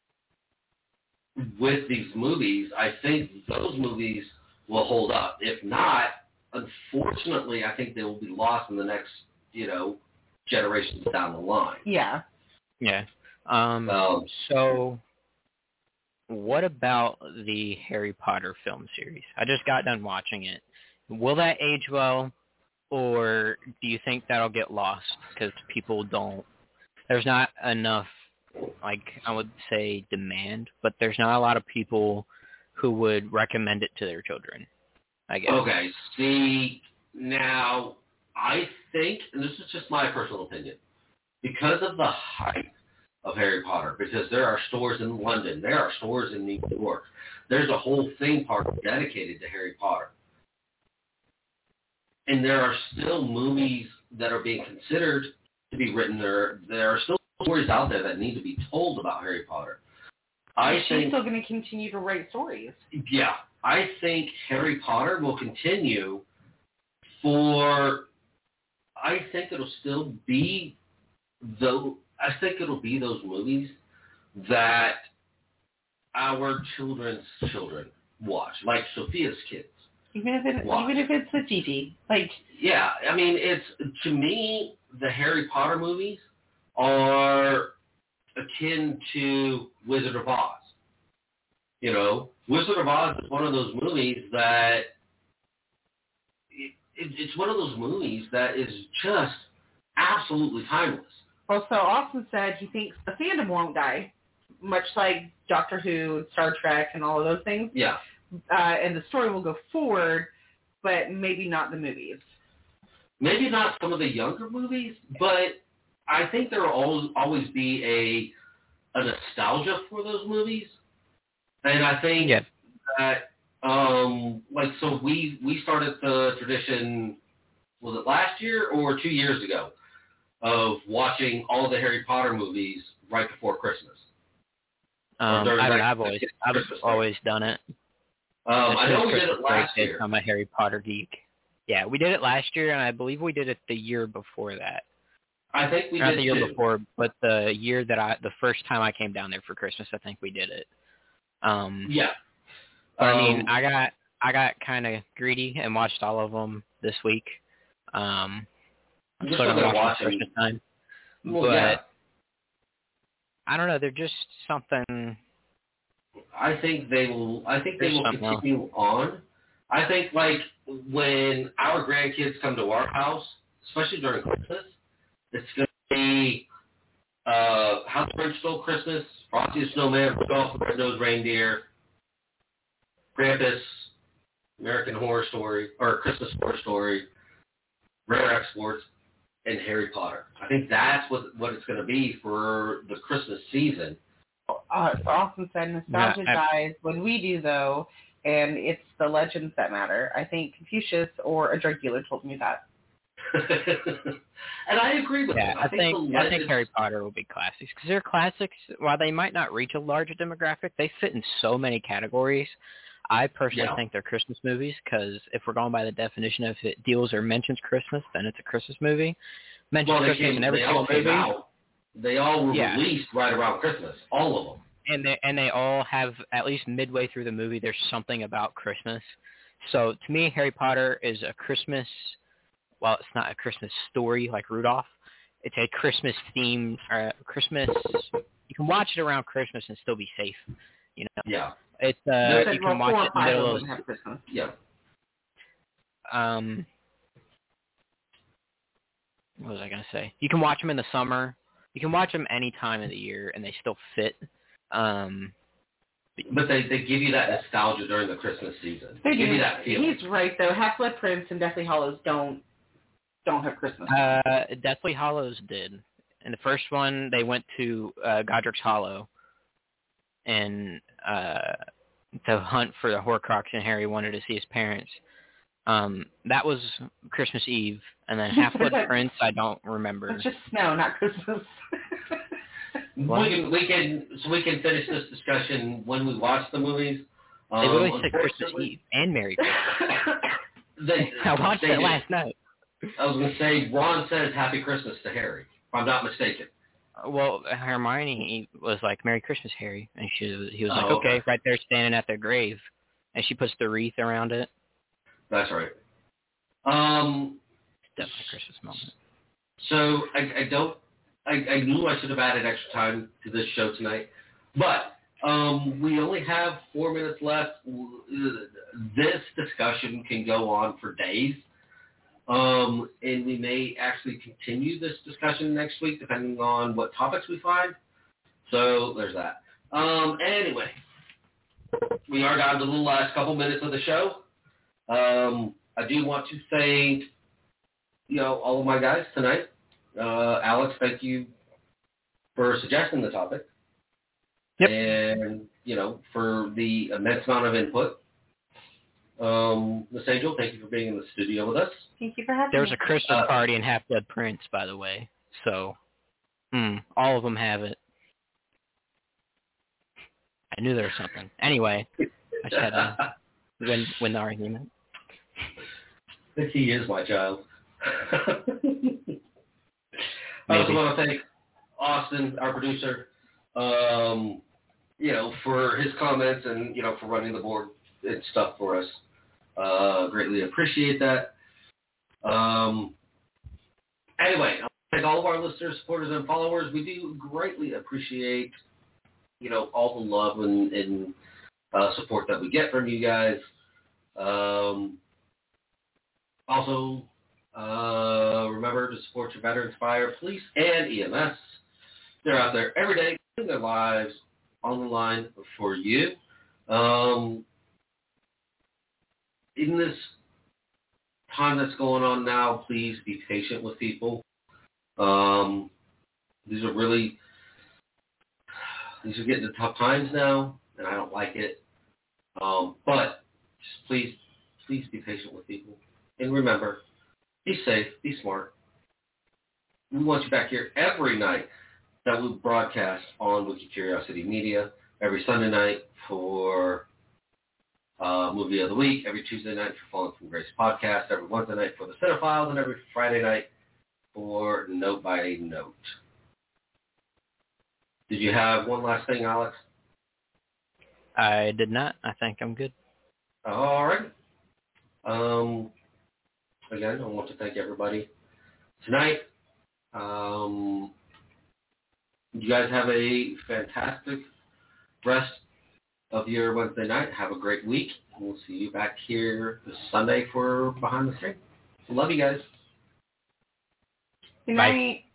with these movies, I think those movies will hold up. If not, unfortunately, I think they will be lost in the next, generations down the line. Yeah. Yeah. So what about the Harry Potter film series? I just got done watching it. Will that age well, or do you think that'll get lost because there's not enough, like I would say, demand, but there's not a lot of people who would recommend it to their children, I guess. Okay, see, now I think, and this is just my personal opinion, because of the hype of Harry Potter, because there are stores in London, there are stores in New York, there's a whole theme park dedicated to Harry Potter. And there are still movies that are being considered to be written. There are still stories out there that need to be told about Harry Potter. She's still going to continue to write stories. Yeah. I think Harry Potter will continue I think it'll still be those movies that our children's children watch, like Sophia's kids. Even if it's a Gigi, yeah, I mean, it's, to me, the Harry Potter movies are akin to Wizard of Oz. Wizard of Oz is one of those movies that it's one of those movies that is just absolutely timeless. Well, so Austin said he thinks the fandom won't die, much like Doctor Who, Star Trek, and all of those things. Yeah. And the story will go forward, but maybe not the movies. Maybe not some of the younger movies, but I think there will always be a nostalgia for those movies. And I think that, so we started the tradition, was it last year or 2 years ago, of watching all the Harry Potter movies right before Christmas. I've always done it. I know we did it last year. I'm a Harry Potter geek. Yeah, we did it last year, and I believe we did it the year before that. I think we Not did the year too. before, but the first time I came down there for Christmas, I think we did it. Yeah. I mean, I got kind of greedy and watched all of them this week. I'm still gonna watch them Christmas time. Well, but yeah. I don't know. They're just something. I think they will continue on. I think like when our grandkids come to our house, especially during Christmas, it's going to be How the Grinch Stole Christmas, Frosty the Snowman, Rudolph the Red-Nosed Reindeer, Krampus, American Horror Story, or Christmas Horror Story, Rare Exports, and Harry Potter. I think that's what it's going to be for the Christmas season. It's awesome said. Nostalgia dies. When we do, though, and it's the legends that matter. I think Confucius or a drug dealer told me that. And I agree with that. I think Harry Potter will be classics because they're classics. While they might not reach a larger demographic, they fit in so many categories. I personally think they're Christmas movies because if we're going by the definition of it deals or mentions Christmas, then it's a Christmas movie. Mentions Christmas in every single movie. They all were released right around Christmas, all of them. And they all have, at least midway through the movie, there's something about Christmas. So to me, Harry Potter is a Christmas, well, it's not a Christmas story like Rudolph. It's a Christmas theme, Christmas, you can watch it around Christmas and still be safe, you know? Yeah. It's, you can watch it in the middle of, yeah. What was I going to say? You can watch them in the summer. You can watch them any time of the year, and they still fit. But they give you that nostalgia during the Christmas season. They give you that feeling. He's right, though. Half-Blood Prince and Deathly Hallows don't have Christmas. Deathly Hallows did. In the first one, they went to Godric's Hollow, and to hunt for the Horcrux, and Harry wanted to see his parents. That was Christmas Eve, and then Half-Blood Prince, I don't remember. It's just snow, not Christmas. We can finish this discussion when we watch the movies. They literally said Christmas Eve and Merry Christmas. I watched it last night. I was going to say, Ron says Happy Christmas to Harry, if I'm not mistaken. Well, Hermione was like, Merry Christmas, Harry. And he was like, okay, right there standing at their grave. And she puts the wreath around it. That's right. Definitely a Christmas moment. So I knew I should have added extra time to this show tonight, but we only have 4 minutes left. This discussion can go on for days, and we may actually continue this discussion next week depending on what topics we find. So there's that. Anyway, we are down to the last couple minutes of the show. I do want to thank, all of my guys tonight. Alex, thank you for suggesting the topic. Yep. And, for the immense amount of input. Miss Angel, thank you for being in the studio with us. Thank you for having me. There was a Christmas party in Half-Blood Prince, by the way. So, all of them have it. I knew there was something. Anyway, I just had to win the argument. He is my child. I also want to thank Austin, our producer, for his comments and, for running the board and stuff for us. Greatly appreciate that. Anyway, I want to thank all of our listeners, supporters, and followers. We do greatly appreciate, all the love and support that we get from you guys. Also, remember to support your veterans, fire, police, and EMS. They're out there every day, putting their lives on the line for you. In this time that's going on now, please be patient with people. These are getting to tough times now, and I don't like it. But just please be patient with people. And remember, be safe, be smart. We want you back here every night that we broadcast on Wiki Curiosity Media. every Sunday night for Movie of the Week, every Tuesday night for Falling from Grace podcast, every Wednesday night for the Cinephiles, and every Friday night for Note by Note. Did you have one last thing, Alex? I did not. I think I'm good. All right. Again, I want to thank everybody tonight. You guys have a fantastic rest of your Wednesday night. Have a great week. We'll see you back here this Sunday for Behind the Screen. Love you guys. Good Bye. night.